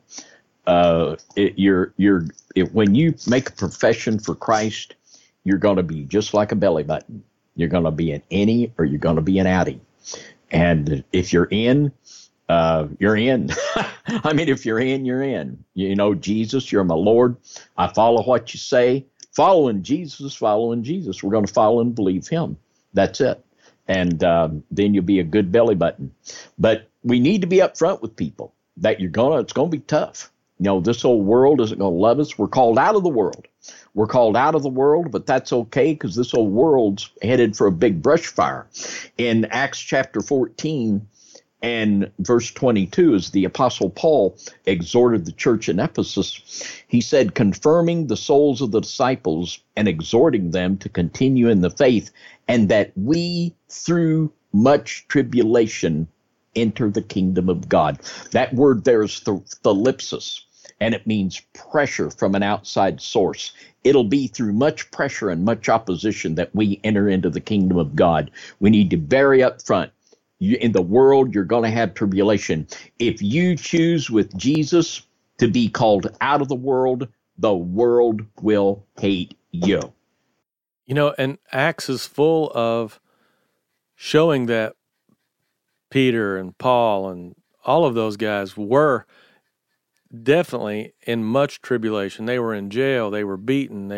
when you make a profession for Christ, you're going to be just like a belly button. You're going to be an innie or you're going to be an outie. And if you're in, you're in. I mean, if you're in, you're in. You know, Jesus, you're my Lord. I follow what you say. Following Jesus. We're going to follow and believe him. That's it. And then you'll be a good belly button. But we need to be upfront with people that it's going to be tough. You know, this old world isn't going to love us. We're called out of the world. We're called out of the world, but that's okay because this old world's headed for a big brush fire. In Acts chapter 14 and verse 22, as the Apostle Paul exhorted the church in Ephesus, he said, confirming the souls of the disciples and exhorting them to continue in the faith, and that we, through much tribulation, enter the kingdom of God. That word there is thalipsis, and it means pressure from an outside source. It'll be through much pressure and much opposition that we enter into the kingdom of God. We need to very up front. In the world, you're going to have tribulation. If you choose with Jesus to be called out of the world will hate you. You know, and Acts is full of showing that Peter and Paul and all of those guys were definitely in much tribulation. They were in jail. They were beaten.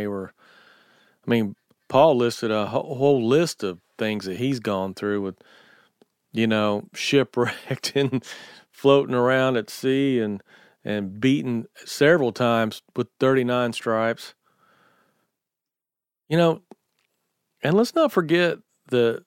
Paul listed a whole list of things that he's gone through with, you know, shipwrecked and floating around at sea and beaten several times with 39 stripes. You know, and let's not forget the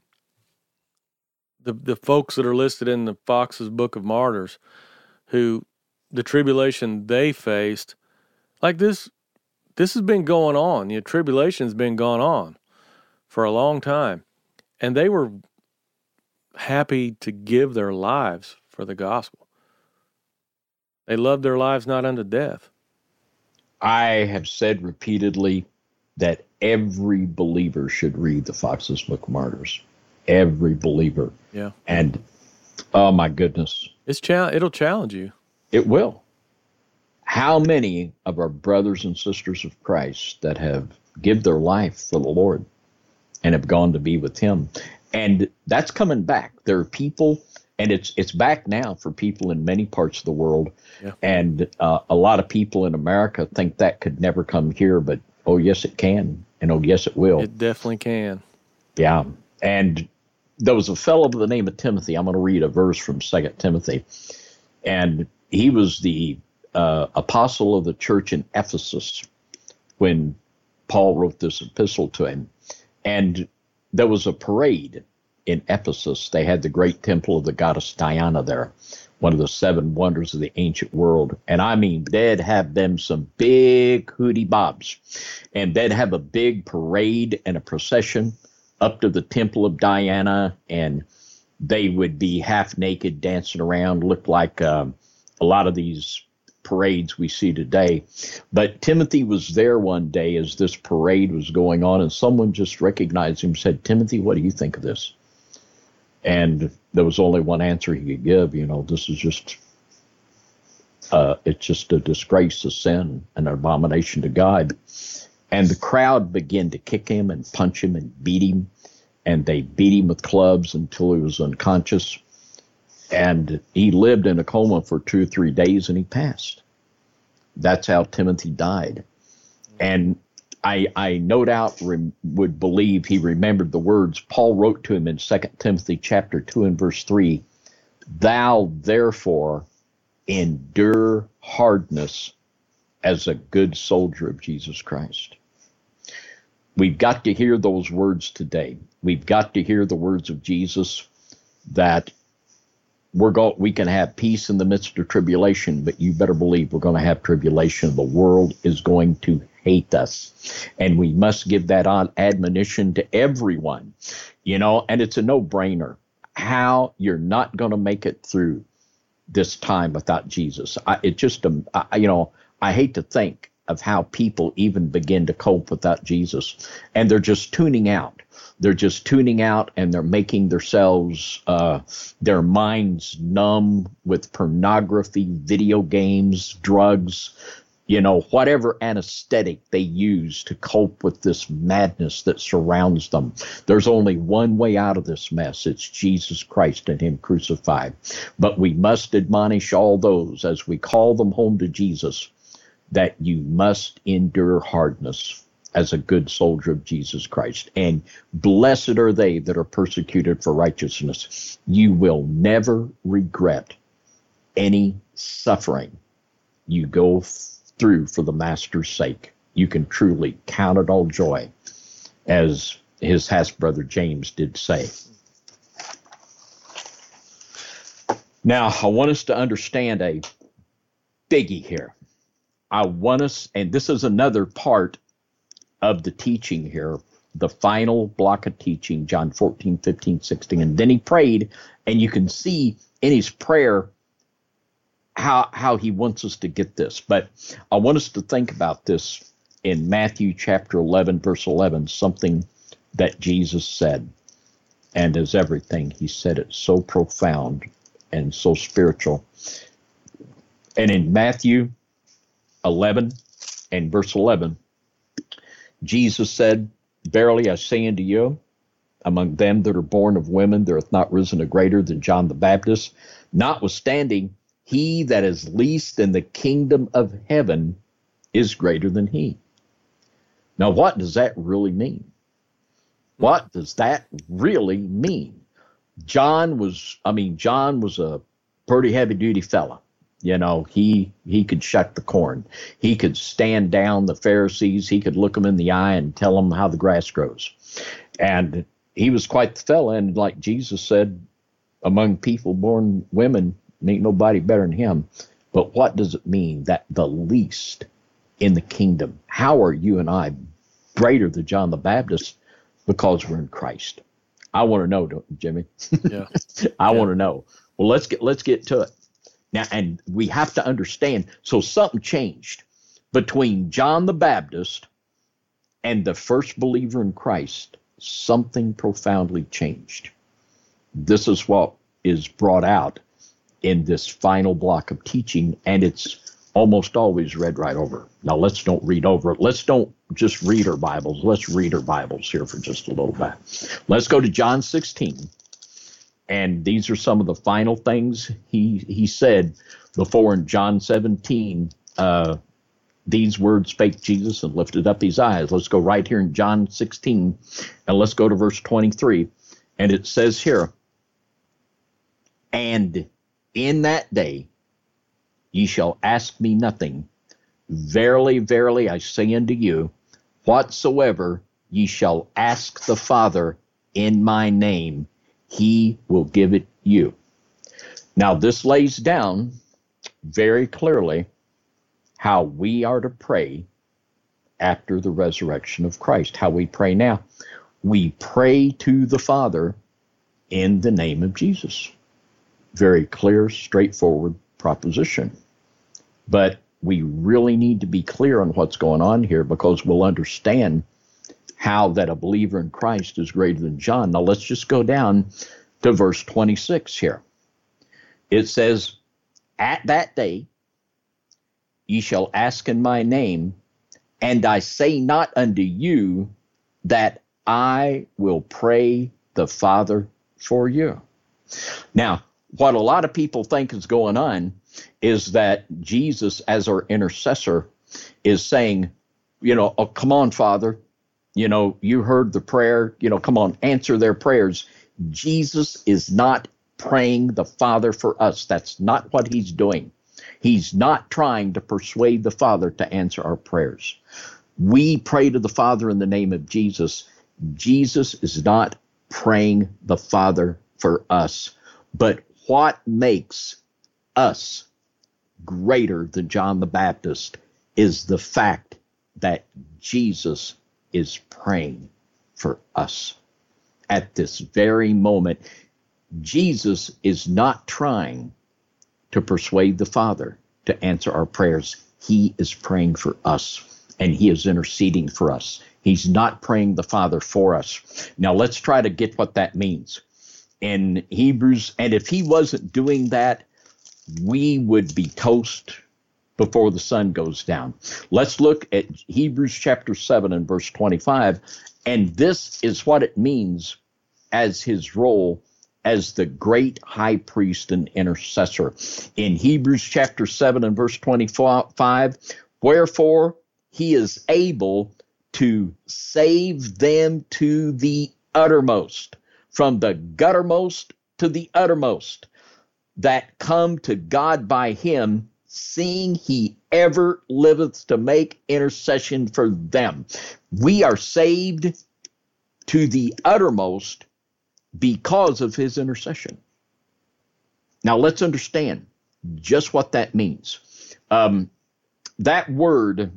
folks that are listed in the Fox's Book of Martyrs, who the tribulation they faced, like this has been going on. You know, tribulation's been going on for a long time, and they were happy to give their lives for the gospel. They loved their lives not unto death. I have said repeatedly that every believer should read the Fox's Book of Martyrs. Every believer. Yeah. And, oh my goodness. It'll challenge you. It will. How many of our brothers and sisters of Christ that have given their life for the Lord and have gone to be with him? And that's coming back. There are people, and it's back now for people in many parts of the world. Yeah. And a lot of people in America think that could never come here, but oh, yes, it can. And oh, yes, it will. It definitely can. Yeah. And there was a fellow by the name of Timothy. I'm going to read a verse from 2 Timothy. And he was the apostle of the church in Ephesus when Paul wrote this epistle to him. And there was a parade in Ephesus. They had the great temple of the goddess Diana there, one of the seven wonders of the ancient world. And I mean, they'd have them some big hootie bobs. And they'd have a big parade and a procession up to the temple of Diana. And they would be half naked, dancing around, looked like a lot of these parades we see today. But Timothy was there one day as this parade was going on, and someone just recognized him and said, "Timothy, what do you think of this?" And there was only one answer he could give. This is just, it's just a disgrace, a sin, an abomination to God. And the crowd began to kick him and punch him and beat him. And they beat him with clubs until he was unconscious. And he lived in a coma for 2 or 3 days, and he passed. That's how Timothy died. And I no doubt would believe he remembered the words Paul wrote to him in 2 Timothy chapter 2 and verse 3. Thou therefore endure hardness as a good soldier of Jesus Christ. We've got to hear those words today. We've got to hear the words of Jesus that we can have peace in the midst of tribulation, but you better believe we're going to have tribulation. The world is going to hate us, and we must give that admonition to everyone, and it's a no-brainer how you're not going to make it through this time without Jesus. I hate to think of how people even begin to cope without Jesus, and they're just tuning out. They're just tuning out, and they're making themselves, their minds numb with pornography, video games, drugs, whatever anesthetic they use to cope with this madness that surrounds them. There's only one way out of this mess. It's Jesus Christ and Him crucified. But we must admonish all those as we call them home to Jesus that you must endure hardness as a good soldier of Jesus Christ. And blessed are they that are persecuted for righteousness. You will never regret any suffering you go through for the Master's sake. You can truly count it all joy, as his half-brother James did say. Now, I want us to understand a biggie here. I want us, and this is another part of the teaching here, the final block of teaching, John 14, 15, 16. And then he prayed, and you can see in his prayer how he wants us to get this. But I want us to think about this in Matthew chapter 11, verse 11, something that Jesus said. And as everything, he said it so profound and so spiritual. And in Matthew 11 and verse 11, Jesus said, Verily I say unto you, among them that are born of women, there hath not risen a greater than John the Baptist. Notwithstanding, he that is least in the kingdom of heaven is greater than he. Now, what does that really mean? What does that really mean? John was a pretty heavy-duty fella. He could shuck the corn. He could stand down the Pharisees. He could look them in the eye and tell them how the grass grows. And he was quite the fella. And like Jesus said, among people born women, ain't nobody better than him. But what does it mean that the least in the kingdom? How are you and I greater than John the Baptist? Because we're in Christ. I want to know, Jimmy. Yeah. I want to know. Well, let's get to it. Now, and we have to understand, so something changed between John the Baptist and the first believer in Christ. Something profoundly changed. This is what is brought out in this final block of teaching, and it's almost always read right over. Now, let's don't read over it. Let's don't just read our Bibles. Let's read our Bibles here for just a little bit. Let's go to John 16. And these are some of the final things he said before in John 17. These words spake Jesus and lifted up his eyes. Let's go right here in John 16, and let's go to verse 23. And it says here, And in that day ye shall ask me nothing. Verily, verily, I say unto you, whatsoever ye shall ask the Father in my name, he will give it you. Now, this lays down very clearly how we are to pray after the resurrection of Christ, how we pray now. We pray to the Father in the name of Jesus. Very clear, straightforward proposition. But we really need to be clear on what's going on here, because we'll understand how that a believer in Christ is greater than John. Now let's just go down to verse 26 here. It says, at that day ye shall ask in my name, and I say not unto you that I will pray the Father for you. Now, what a lot of people think is going on is that Jesus, as our intercessor, is saying, oh, come on, Father, you heard the prayer, come on, answer their prayers. Jesus is not praying the Father for us. That's not what he's doing. He's not trying to persuade the Father to answer our prayers. We pray to the Father in the name of Jesus. Jesus is not praying the Father for us. But what makes us greater than John the Baptist is the fact that Jesus is praying for us. At this very moment, Jesus is not trying to persuade the Father to answer our prayers. He is praying for us, and he is interceding for us. He's not praying the Father for us. Now let's try to get what that means. In Hebrews, and if he wasn't doing that, we would be toast before the sun goes down. Let's look at Hebrews chapter 7 and verse 25, and this is what it means as his role as the great high priest and intercessor. In Hebrews chapter 7 and verse 25, wherefore he is able to save them to the uttermost, from the guttermost to the uttermost, that come to God by him, seeing he ever liveth to make intercession for them. We are saved to the uttermost because of his intercession. Now let's understand just what that means. That word,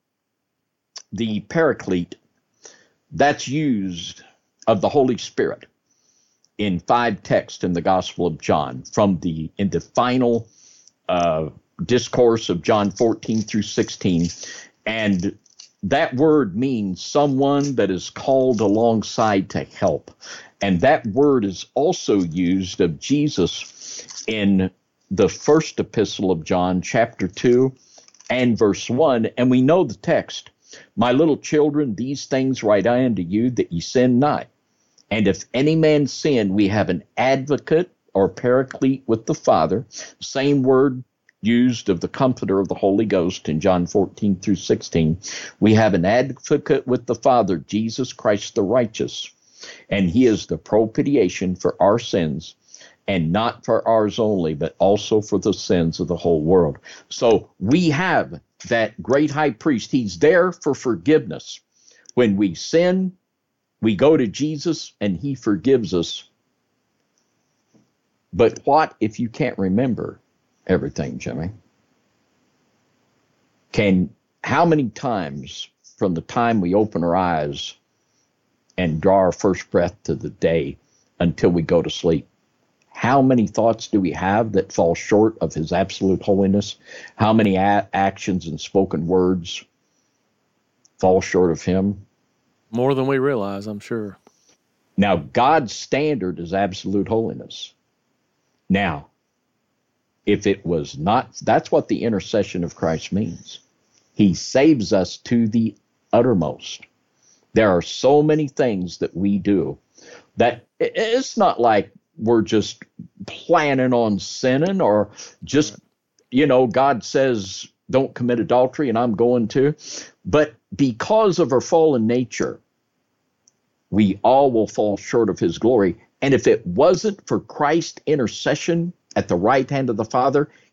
the paraclete, that's used of the Holy Spirit in 5 texts in the Gospel of John, in the final discourse of John 14 through 16. And that word means someone that is called alongside to help. And that word is also used of Jesus in the first epistle of John, chapter 2 and verse 1. And we know the text. My little children, these things write I unto you, that ye sin not. And if any man sin, we have an advocate or paraclete with the Father. Same word used of the Comforter of the Holy Ghost in John 14 through 16. We have an advocate with the Father, Jesus Christ the righteous. And he is the propitiation for our sins, and not for ours only, but also for the sins of the whole world. So we have that great high priest. He's there for forgiveness. When we sin, we go to Jesus and he forgives us. But what if you can't remember everything, Jimmy? How many times from the time we open our eyes and draw our first breath to the day until we go to sleep, how many thoughts do we have that fall short of his absolute holiness? How many actions and spoken words fall short of him? More than we realize, I'm sure. Now, God's standard is absolute holiness. Now, if it was not, that's what the intercession of Christ means. He saves us to the uttermost. There are so many things that we do that it's not like we're just planning on sinning, or just, God says, don't commit adultery, and I'm going to. But because of our fallen nature, we all will fall short of his glory. And if it wasn't for Christ's intercession at the right hand of the Father,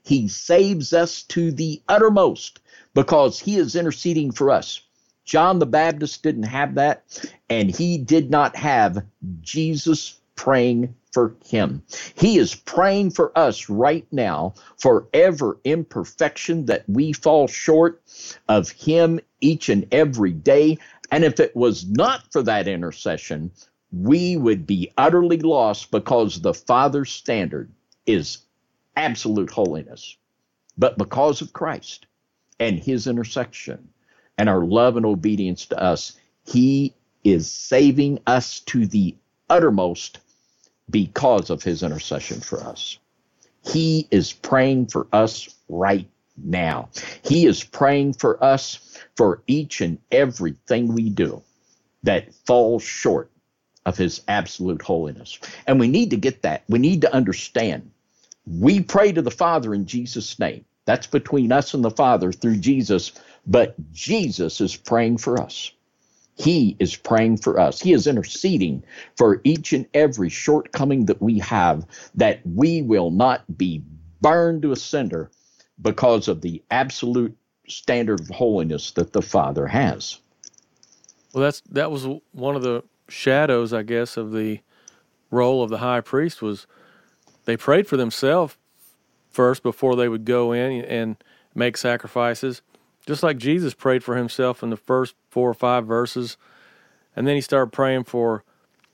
He saves us to the uttermost because he is interceding for us. John the Baptist didn't have that, and he did not have Jesus praying for him. He is praying for us right now for every imperfection that we fall short of him each and every day. And if it was not for that intercession, we would be utterly lost because the Father's standard is absolute holiness. But because of Christ and his intercession and our love and obedience to us, he is saving us to the uttermost because of his intercession for us. He is praying for us right now. He is praying for us for each and everything we do that falls short of his absolute holiness. And we need to get that. We need to understand. We pray to the Father in Jesus' name. That's between us and the Father through Jesus, but Jesus is praying for us. He is praying for us. He is interceding for each and every shortcoming that we have, that we will not be burned to a cinder because of the absolute standard of holiness that the Father has. Well, that was one of the shadows, I guess, of the role of the high priest. Was they prayed for themselves first before they would go in and make sacrifices, just like Jesus prayed for himself in the first 4 or 5 verses, and then he started praying for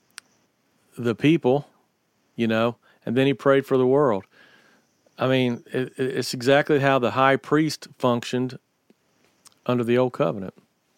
the people, and then he prayed for the world. I mean, it's exactly how the high priest functioned under the old covenant.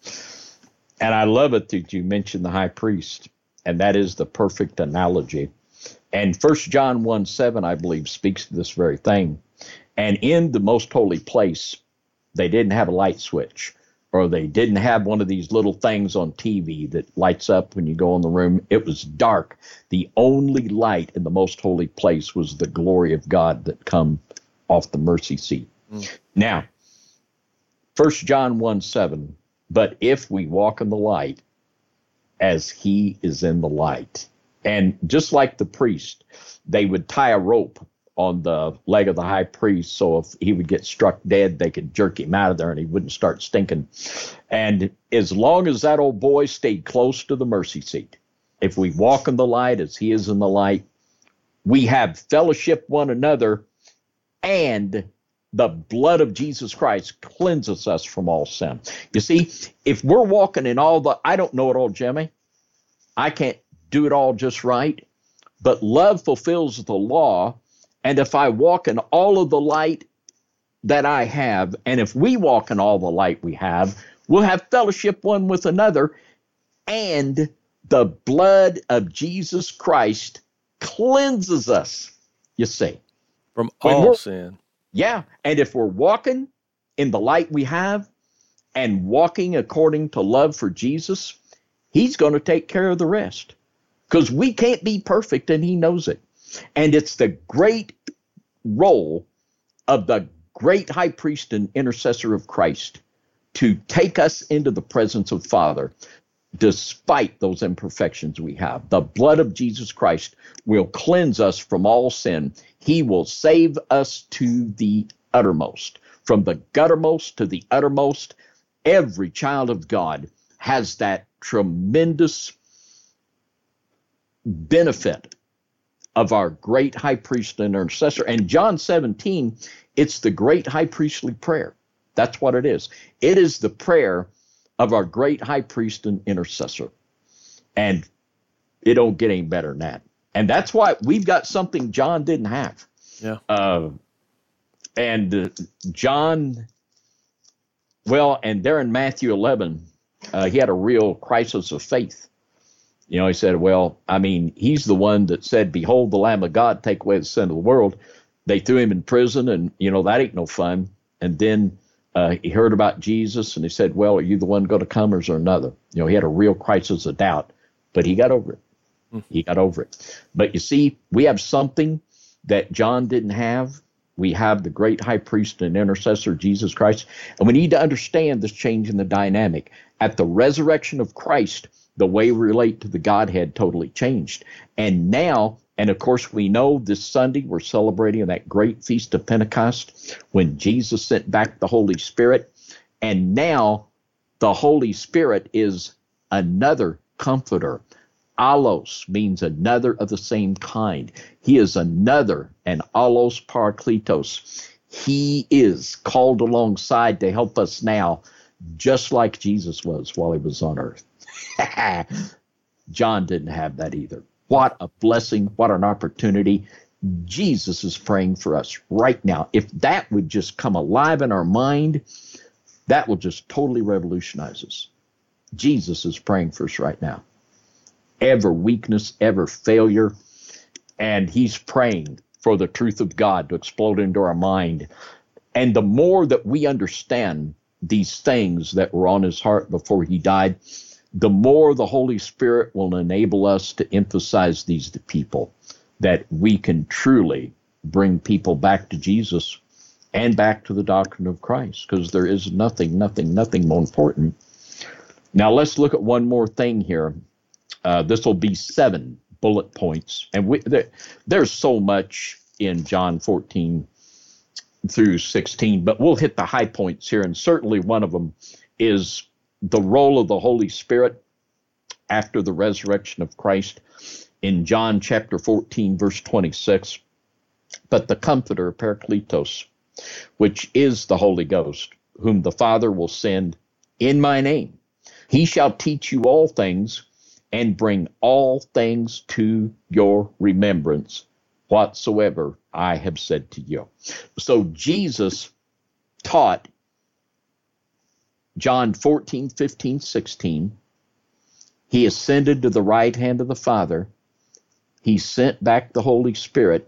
And I love it that you mentioned the high priest, and that is the perfect analogy. And 1 John 1:7, I believe, speaks to this very thing. And in the most holy place, they didn't have a light switch, or they didn't have one of these little things on TV that lights up when you go in the room. It was dark. The only light in the most holy place was the glory of God that come off the mercy seat. Now, 1 John 1:7, but if we walk in the light as he is in the light. And just like the priest, they would tie a rope on the leg of the high priest, so if he would get struck dead, they could jerk him out of there and he wouldn't start stinking. And as long as that old boy stayed close to the mercy seat, if we walk in the light as he is in the light, we have fellowship one another, and the blood of Jesus Christ cleanses us from all sin. You see, if we're walking in all the, I don't know it all, Jimmy. I can't do it all just right, but love fulfills the law. And if I walk in all of the light that I have, and if we walk in all the light we have, we'll have fellowship one with another, and the blood of Jesus Christ cleanses us, you see. From all sin. Yeah, and if we're walking in the light we have and walking according to love for Jesus, he's going to take care of the rest, because we can't be perfect, and he knows it. And it's the great role of the great high priest and intercessor of Christ to take us into the presence of Father, despite those imperfections we have. The blood of Jesus Christ will cleanse us from all sin. He will save us to the uttermost. From the guttermost to the uttermost, every child of God has that tremendous benefit of our great high priest and intercessor. And John 17, it's the great high priestly prayer. That's what it is. It is the prayer of our great high priest and intercessor. And it don't get any better than that. And that's why we've got something John didn't have. Yeah. John, well, and there in Matthew 11, he had a real crisis of faith. You know, he said, well, I mean, he's the one that said, behold, the Lamb of God, take away the sin of the world. They threw him in prison, and, that ain't no fun. And then he heard about Jesus, and he said, well, are you the one going to come, or is there another? He had a real crisis of doubt, but he got over it. He got over it. But you see, we have something that John didn't have. We have the great high priest and intercessor, Jesus Christ. And we need to understand this change in the dynamic. At the resurrection of Christ, the way we relate to the Godhead totally changed. And now And of course, we know this Sunday we're celebrating that great feast of Pentecost when Jesus sent back the Holy Spirit. And now the Holy Spirit is another comforter. Allos means another of the same kind. He is another, and allos parakletos. He is called alongside to help us now, just like Jesus was while he was on earth. John didn't have that either. What a blessing. What an opportunity. Jesus is praying for us right now. If that would just come alive in our mind, that will just totally revolutionize us. Jesus is praying for us right now. Ever weakness, ever failure, and he's praying for the truth of God to explode into our mind. And the more that we understand these things that were on his heart before he died, the more the Holy Spirit will enable us to emphasize these to people, that we can truly bring people back to Jesus and back to the doctrine of Christ, because there is nothing more important. Now let's look at one more thing here. This will be 7 bullet points. And there's so much in John 14 through 16, but we'll hit the high points here. And certainly one of them is the role of the Holy Spirit after the resurrection of Christ in John chapter 14, verse 26. But the Comforter, Parakletos, which is the Holy Ghost, whom the Father will send in my name, he shall teach you all things and bring all things to your remembrance, whatsoever I have said to you. So Jesus taught John 14, 15, 16. He ascended to the right hand of the Father. He sent back the Holy Spirit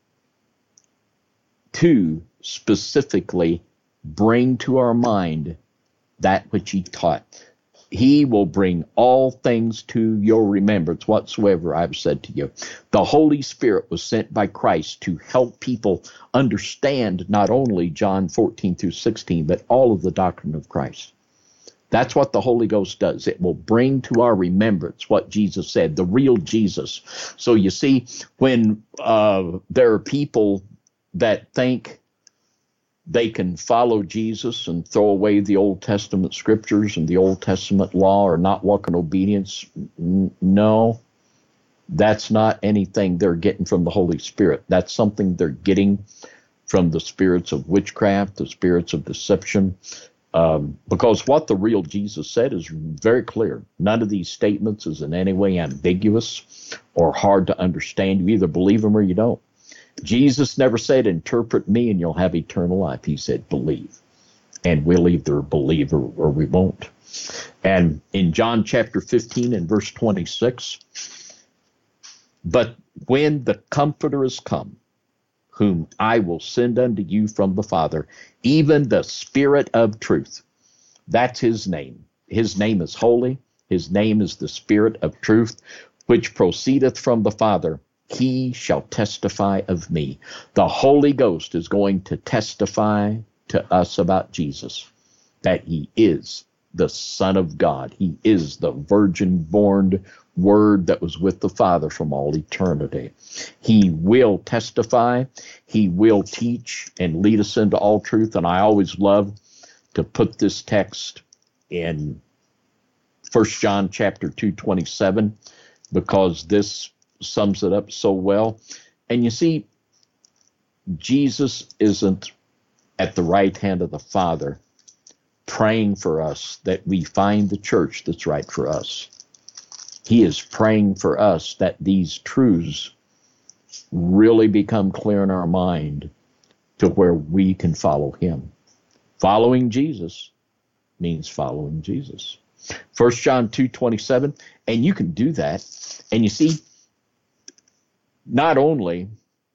to specifically bring to our mind that which he taught. He will bring all things to your remembrance whatsoever I've said to you. The Holy Spirit was sent by Christ to help people understand not only John 14 through 16, but all of the doctrine of Christ. That's what the Holy Ghost does. It will bring to our remembrance what Jesus said, the real Jesus. So you see, when there are people that think they can follow Jesus and throw away the Old Testament scriptures and the Old Testament law or not walk in obedience, no, that's not anything they're getting from the Holy Spirit. That's something they're getting from the spirits of witchcraft, the spirits of deception, because what the real Jesus said is very clear. None of these statements is in any way ambiguous or hard to understand. You either believe them or you don't. Jesus never said, interpret me and you'll have eternal life. He said, believe. And we'll either believe or we won't. And in John chapter 15 and verse 26, but when the Comforter is come, whom I will send unto you from the Father, even the Spirit of truth. That's his name. His name is holy. His name is the Spirit of truth, which proceedeth from the Father. He shall testify of me. The Holy Ghost is going to testify to us about Jesus, that he is the Son of God. He is the virgin-born Word that was with the Father from all eternity. He will testify. He will teach and lead us into all truth. And I always love to put this text in 1 John chapter 2:27, because this sums it up so well. And you see, Jesus isn't at the right hand of the Father praying for us that we find the church that's right for us. He is praying for us that these truths really become clear in our mind to where we can follow him. Following Jesus means following Jesus. 1 John 2:27, and you can do that. And you see, not only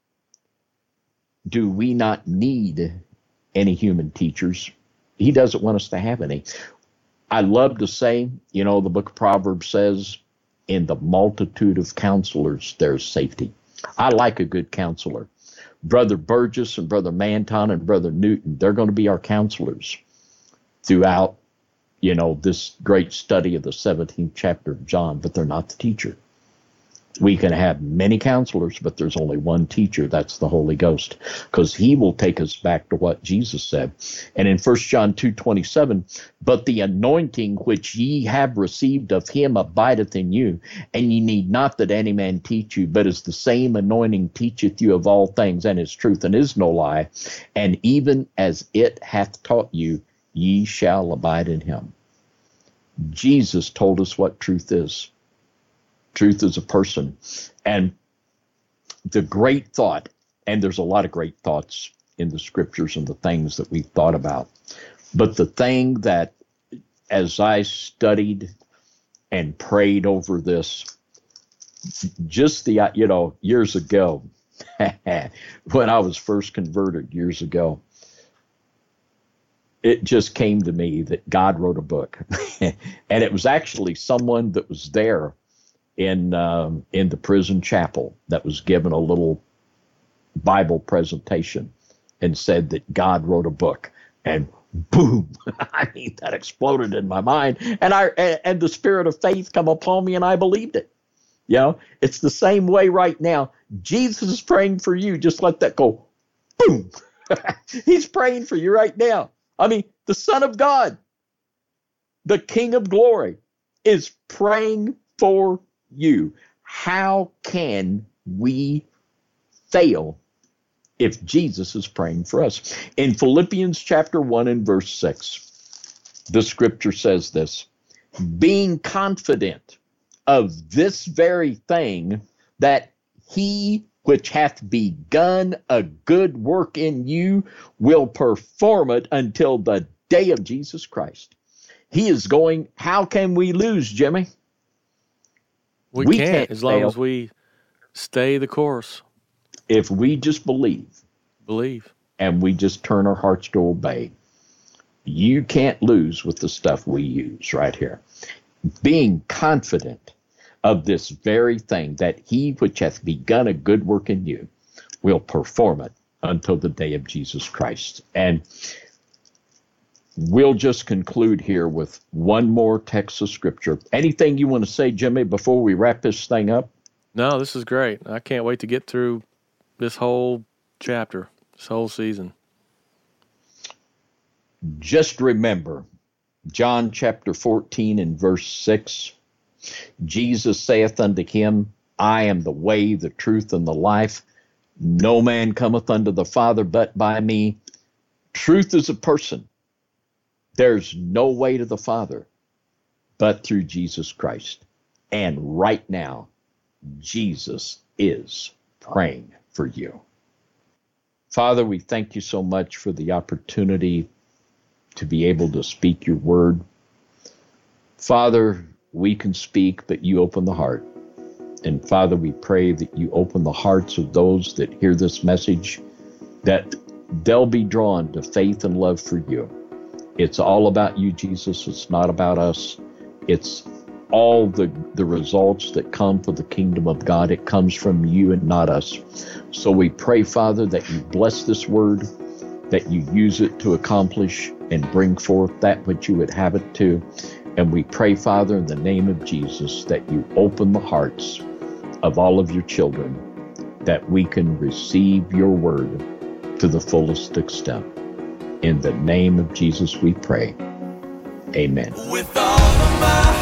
do we not need any human teachers, he doesn't want us to have any. I love to say, the book of Proverbs says, in the multitude of counselors, there's safety. I like a good counselor. Brother Burgess and Brother Manton and Brother Newton, they're going to be our counselors throughout, this great study of the 17th chapter of John, but they're not the teacher. We can have many counselors, but there's only one teacher. That's the Holy Ghost, because he will take us back to what Jesus said. And in 1 John 2:27, but the anointing which ye have received of him abideth in you, and ye need not that any man teach you, but as the same anointing teacheth you of all things, and is truth and is no lie, and even as it hath taught you, ye shall abide in him. Jesus told us what truth is. Truth is a person. And the great thought, and there's a lot of great thoughts in the scriptures and the things that we've thought about, but the thing that, as I studied and prayed over this, just years ago, when I was first converted years ago, it just came to me that God wrote a book. And it was actually someone that was there in the prison chapel that was given a little Bible presentation and said that God wrote a book, and boom, I mean, that exploded in my mind, and the spirit of faith come upon me, and I believed it. It's the same way right now. Jesus is praying for you. Just let that go. Boom. He's praying for you right now. I mean, the Son of God, the King of Glory, is praying for you. How can we fail if Jesus is praying for us? In Philippians chapter 1 and verse 6, the scripture says this: being confident of this very thing, that he which hath begun a good work in you will perform it until the day of Jesus Christ. He is going. How can we lose, Jimmy? We can't as long as we stay the course. If we just believe, and we just turn our hearts to obey, you can't lose with the stuff we use right here. Being confident of this very thing, that he which hath begun a good work in you will perform it until the day of Jesus Christ. And we'll just conclude here with one more text of scripture. Anything you want to say, Jimmy, before we wrap this thing up? No, this is great. I can't wait to get through this whole chapter, this whole season. Just remember, John chapter 14 and verse 6, Jesus saith unto him, I am the way, the truth, and the life. No man cometh unto the Father but by me. Truth is a person. There's no way to the Father but through Jesus Christ. And right now, Jesus is praying for you. Father, we thank you so much for the opportunity to be able to speak your word. Father, we can speak, but you open the heart. And Father, we pray that you open the hearts of those that hear this message, that they'll be drawn to faith and love for you. It's all about you, Jesus. It's not about us. It's all the results that come for the kingdom of God. It comes from you and not us. So we pray, Father, that you bless this word, that you use it to accomplish and bring forth that which you would have it to. And we pray, Father, in the name of Jesus, that you open the hearts of all of your children, that we can receive your word to the fullest extent. In the name of Jesus we pray. Amen. With all of my